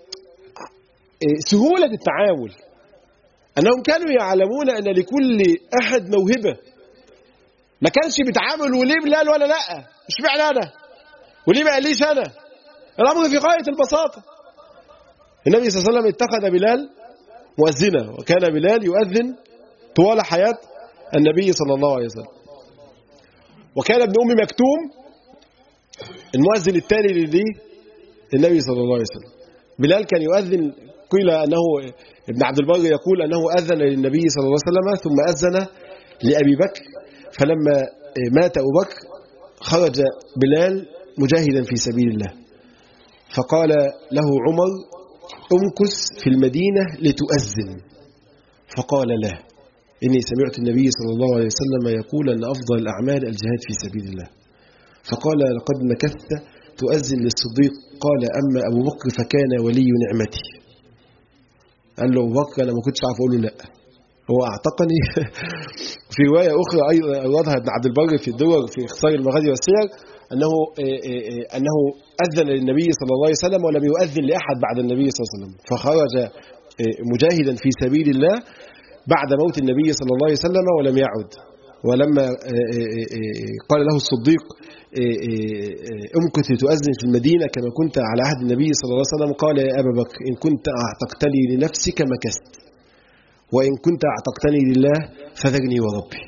سهولة التعامل. انهم كانوا يعلمون ان لكل احد موهبة. ما كانش بيتعامل وليه بلال ولا لا، مش معنى انا وليه ما قاليش انا. الامر في غاية البساطة. النبي صلى الله عليه وسلم اتخذ بلال مؤذنا، وكان بلال يؤذن طوال حياة النبي صلى الله عليه وسلم. وكان ابن أم مكتوم المؤذن الثاني للنبي صلى الله عليه وسلم. بلال كان يؤذن، قيل أنه ابن عبد البر يقول أنه أذن للنبي صلى الله عليه وسلم ثم أذن لأبي بكر، فلما مات أبو بكر خرج بلال مجاهدا في سبيل الله، فقال له عمر امكث في المدينة لتؤذن، فقال لا، إني سمعت النبي صلى الله عليه وسلم يقول أن أفضل الأعمال الجهاد في سبيل الله. فقال لقد مكثت تؤذن للصديق. قال أما أبو بكر فكان ولي نعمتي. قال له أبو بكر أنا ما كنتش عارف أقول له لا، هو أعتقني. في رواية أخرى أيضا أوردها ابن عبد البر في الدور في اختصار المغازي والسير أنه أنه أذن للنبي صلى الله عليه وسلم ولم يؤذن لأحد بعد النبي صلى الله عليه وسلم، فخرج مجاهدا في سبيل الله بعد موت النبي صلى الله عليه وسلم ولم يعد. ولما قال له الصديق امكث تؤذن في المدينة كما كنت على عهد النبي صلى الله عليه وسلم، قال يا أبا بكر إن كنت أعتقتني لنفسك مكثت، وإن كنت أعتقتني لله فذرني وربي.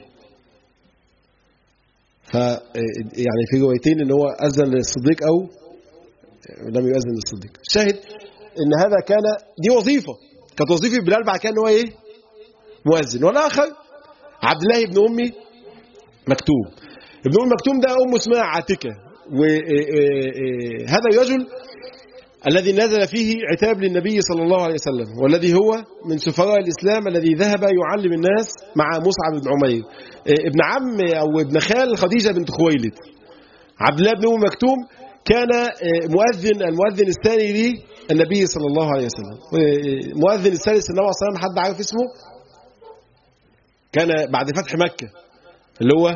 ف يعني في روايتين ان هو أذن للصديق أو لم يؤذن للصديق. شاهد ان هذا كان دي وظيفة، كانت وظيفة بلال بعد كان هو ايه؟ مؤذن. والآخر عبد الله بن أم مكتوم. ابن أم مكتوم ده أم اسمها عاتكة، وهذا الرجل الذي نزل فيه عتاب للنبي صلى الله عليه وسلم، والذي هو من سفراء الإسلام الذي ذهب يعلم الناس مع مصعب بن عمير، ابن عم أو ابن خال خديجة بنت خويلد. عبد الله بن أم مكتوم كان مؤذن المؤذن الثاني للنبي صلى الله عليه وسلم. مؤذن الثالث النبي صلى الله عليه وسلم حد عارف اسمه؟ كان بعد فتح مكة اللي هو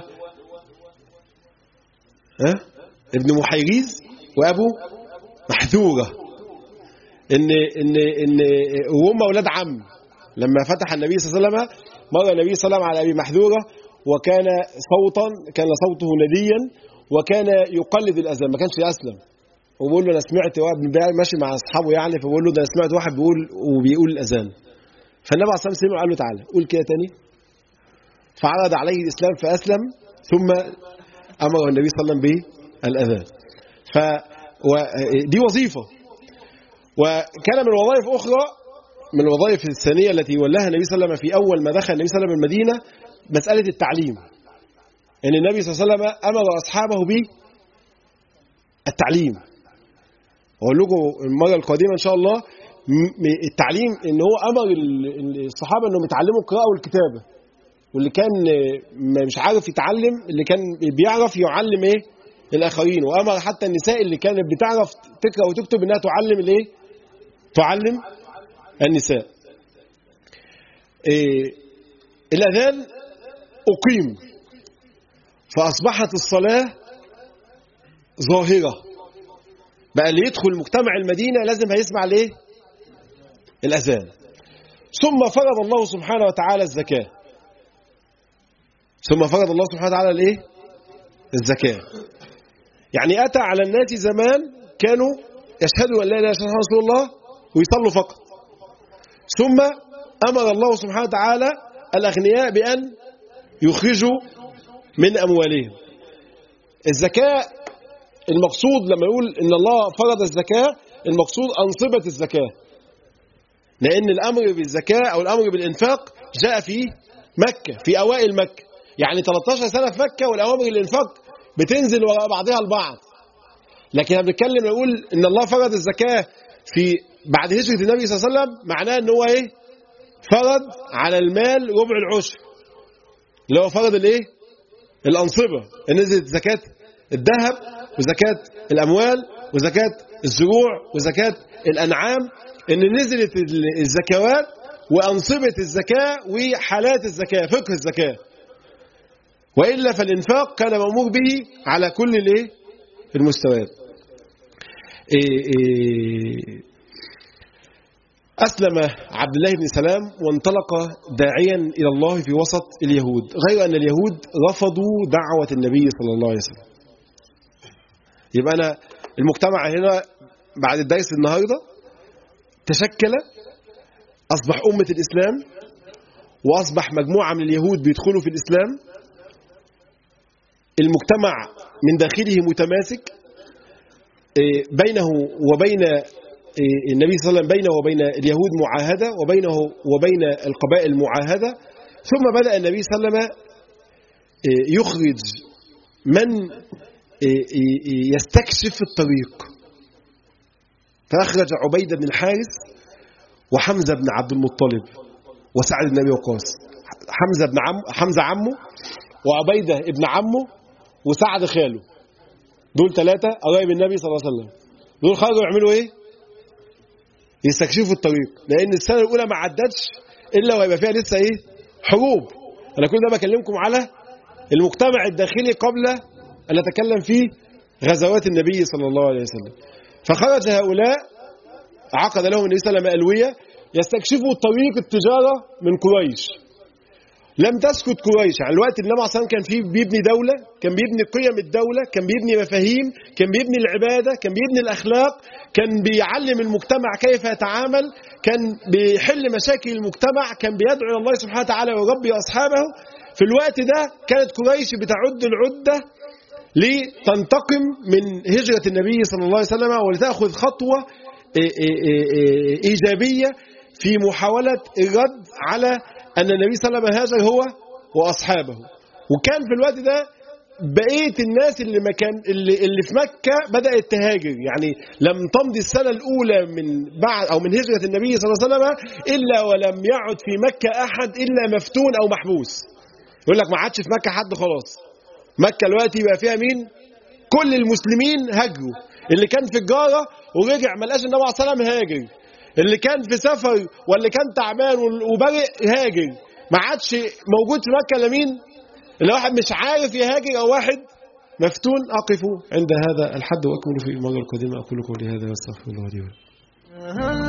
ها ابن محيريز وأبو محذورة، إن إن إن وهم أولاد عم. لما فتح النبي صلى الله عليه وسلم مر النبي صلى الله عليه وسلم على أبي محذورة، وكان صوتا كان صوته نديا، وكان يقلد الأذان، ما كانش يسلم. وبقول له أنا سمعت واحد ماشي مع أصحابه يعني، فبقول له ده أنا سمعت واحد بيقول وبيقول الأذان. فالنبي عليه الصلاة والسلام سمع قال له تعالى قول كده تاني، فعرض عليه الإسلام فأسلم، ثم أمر النبي صلى الله عليه وسلم بالأذان. فدي وظيفة. وكان من وظائف أخرى من الوظائف الثانية التي ولاها النبي صلى الله عليه وسلم في أول ما دخل النبي صلى الله عليه وسلم المدينة مسألة التعليم. إن النبي صلى الله عليه وسلم أمر أصحابه بالتعليم. وأقول لكم المرة القادمة إن شاء الله التعليم إن هو أمر الصحابة إنهم يتعلموا القراءة والكتابة، واللي كان مش عارف يتعلم اللي كان بيعرف يعلم إيه الآخرين، وأمر حتى النساء اللي كانت بتعرف تقرأ وتكتب إنها تعلم الإيه تعلم النساء. إيه الأذان أقيم فأصبحت الصلاة ظاهرة، بقى اللي يدخل مجتمع المدينة لازم هيسمع ليه الأذان. ثم فرض الله سبحانه وتعالى الزكاة ثم فرض الله سبحانه وتعالى الايه الزكاة. يعني أتى على الناس زمان كانوا يشهدوا أن لا إله إلا رسول الله ويصلوا فقط، ثم أمر الله سبحانه وتعالى الأغنياء بأن يخرجوا من أموالهم. الزكاة المقصود لما يقول إن الله فرض الزكاة المقصود أنصبة الزكاة، لأن الأمر بالزكاة أو الأمر بالإنفاق جاء في مكة في أوائل مكة، يعني ثلاثة عشر سنة في مكة والأوامر الإنفاق بتنزل وراء بعضها البعض. لكن احنا بنتكلم نقول إن الله فرض الزكاة في بعد هجرة النبي صلى الله عليه وسلم، معناه إن هو إيه فرض على المال ربع العشر، اللي هو فرض الإيه الأنصبة، نزلت زكاة الذهب وزكاة الأموال وزكاة الزروع وزكاة الأنعام، إن نزلت الزكوات وأنصبة الزكاة وحالات الزكاة فقه الزكاة. وإلا فالإنفاق كان مأمور به على كل الايه المستويات. إيه إيه أسلم عبد الله بن سلام وانطلق داعيا إلى الله في وسط اليهود، غير أن اليهود رفضوا دعوة النبي صلى الله عليه وسلم. يبقى أنا المجتمع هنا بعد الدرس النهاردة تشكل، أصبح أمة الإسلام، وأصبح مجموعة من اليهود بيدخلوا في الإسلام. المجتمع من داخله متماسك، بينه وبين النبي صلى الله عليه وسلم بينه وبين اليهود معاهدة، وبينه وبين القبائل معاهدة. ثم بدأ النبي صلى الله عليه وسلم يخرج من يستكشف الطريق، فأخرج عبيدة بن الحارث وحمزة بن عبد المطلب وسعد بن أبي وقاص. حمزة بن عم حمزة عمه، وعبيدة ابن عمه، وسعد خاله. دول ثلاثة قرايب النبي صلى الله عليه وسلم. دول خرجوا يعملوا ايه؟ يستكشفوا الطريق، لأن السنة الأولى ما عدتش إلا ويبقى فيها لسه ايه؟ حروب. أنا كل ده بكلمكم على المجتمع الداخلي قبل أن نتكلم فيه غزوات النبي صلى الله عليه وسلم. فخرج هؤلاء، عقد لهم النبي صلى الله عليه وسلم ألوية يستكشفوا طريق التجارة من قريش. لم تسكت قريش. على الوقت اللي النبي صلى الله عليه وسلم كان فيه بيبني دولة، كان بيبني قيم الدولة، كان بيبني مفاهيم، كان بيبني العبادة، كان بيبني الأخلاق، كان بيعلم المجتمع كيف يتعامل، كان بيحل مشاكل المجتمع، كان بيدعو إلى الله سبحانه وتعالى ويربي أصحابه. في الوقت ده كانت قريش بتعد العدة لتنتقم من هجرة النبي صلى الله عليه وسلم، ولتأخذ خطوة إيجابية في محاولة الرد على أن النبي صلى الله عليه وسلم هاجر هو وأصحابه. وكان في الوقت ده بقية الناس اللي مكان اللي, اللي في مكة بدأت تهاجر، يعني لم تمضي السنة الأولى من بعد أو من هجرة النبي صلى الله عليه وسلم إلا ولم يعد في مكة أحد إلا مفتون أو محبوس. يقول لك ما عادش في مكة حد خلاص. مكة دلوقتي بقى فيها مين؟ كل المسلمين هاجروا. اللي كان في الجارة ورجع ما لقاش النبي صلى الله عليه وسلم هاجر، اللي كان في سفر واللي كان تعبان وبرئ هاجر. ما عادش موجود في مكة الا مين؟ اللي واحد مش عارف يهاجر او واحد مفتون. اقف عند هذا الحد واكمل في المره القادمه. اقول قولي هذا واستغفر الله لي ولكم.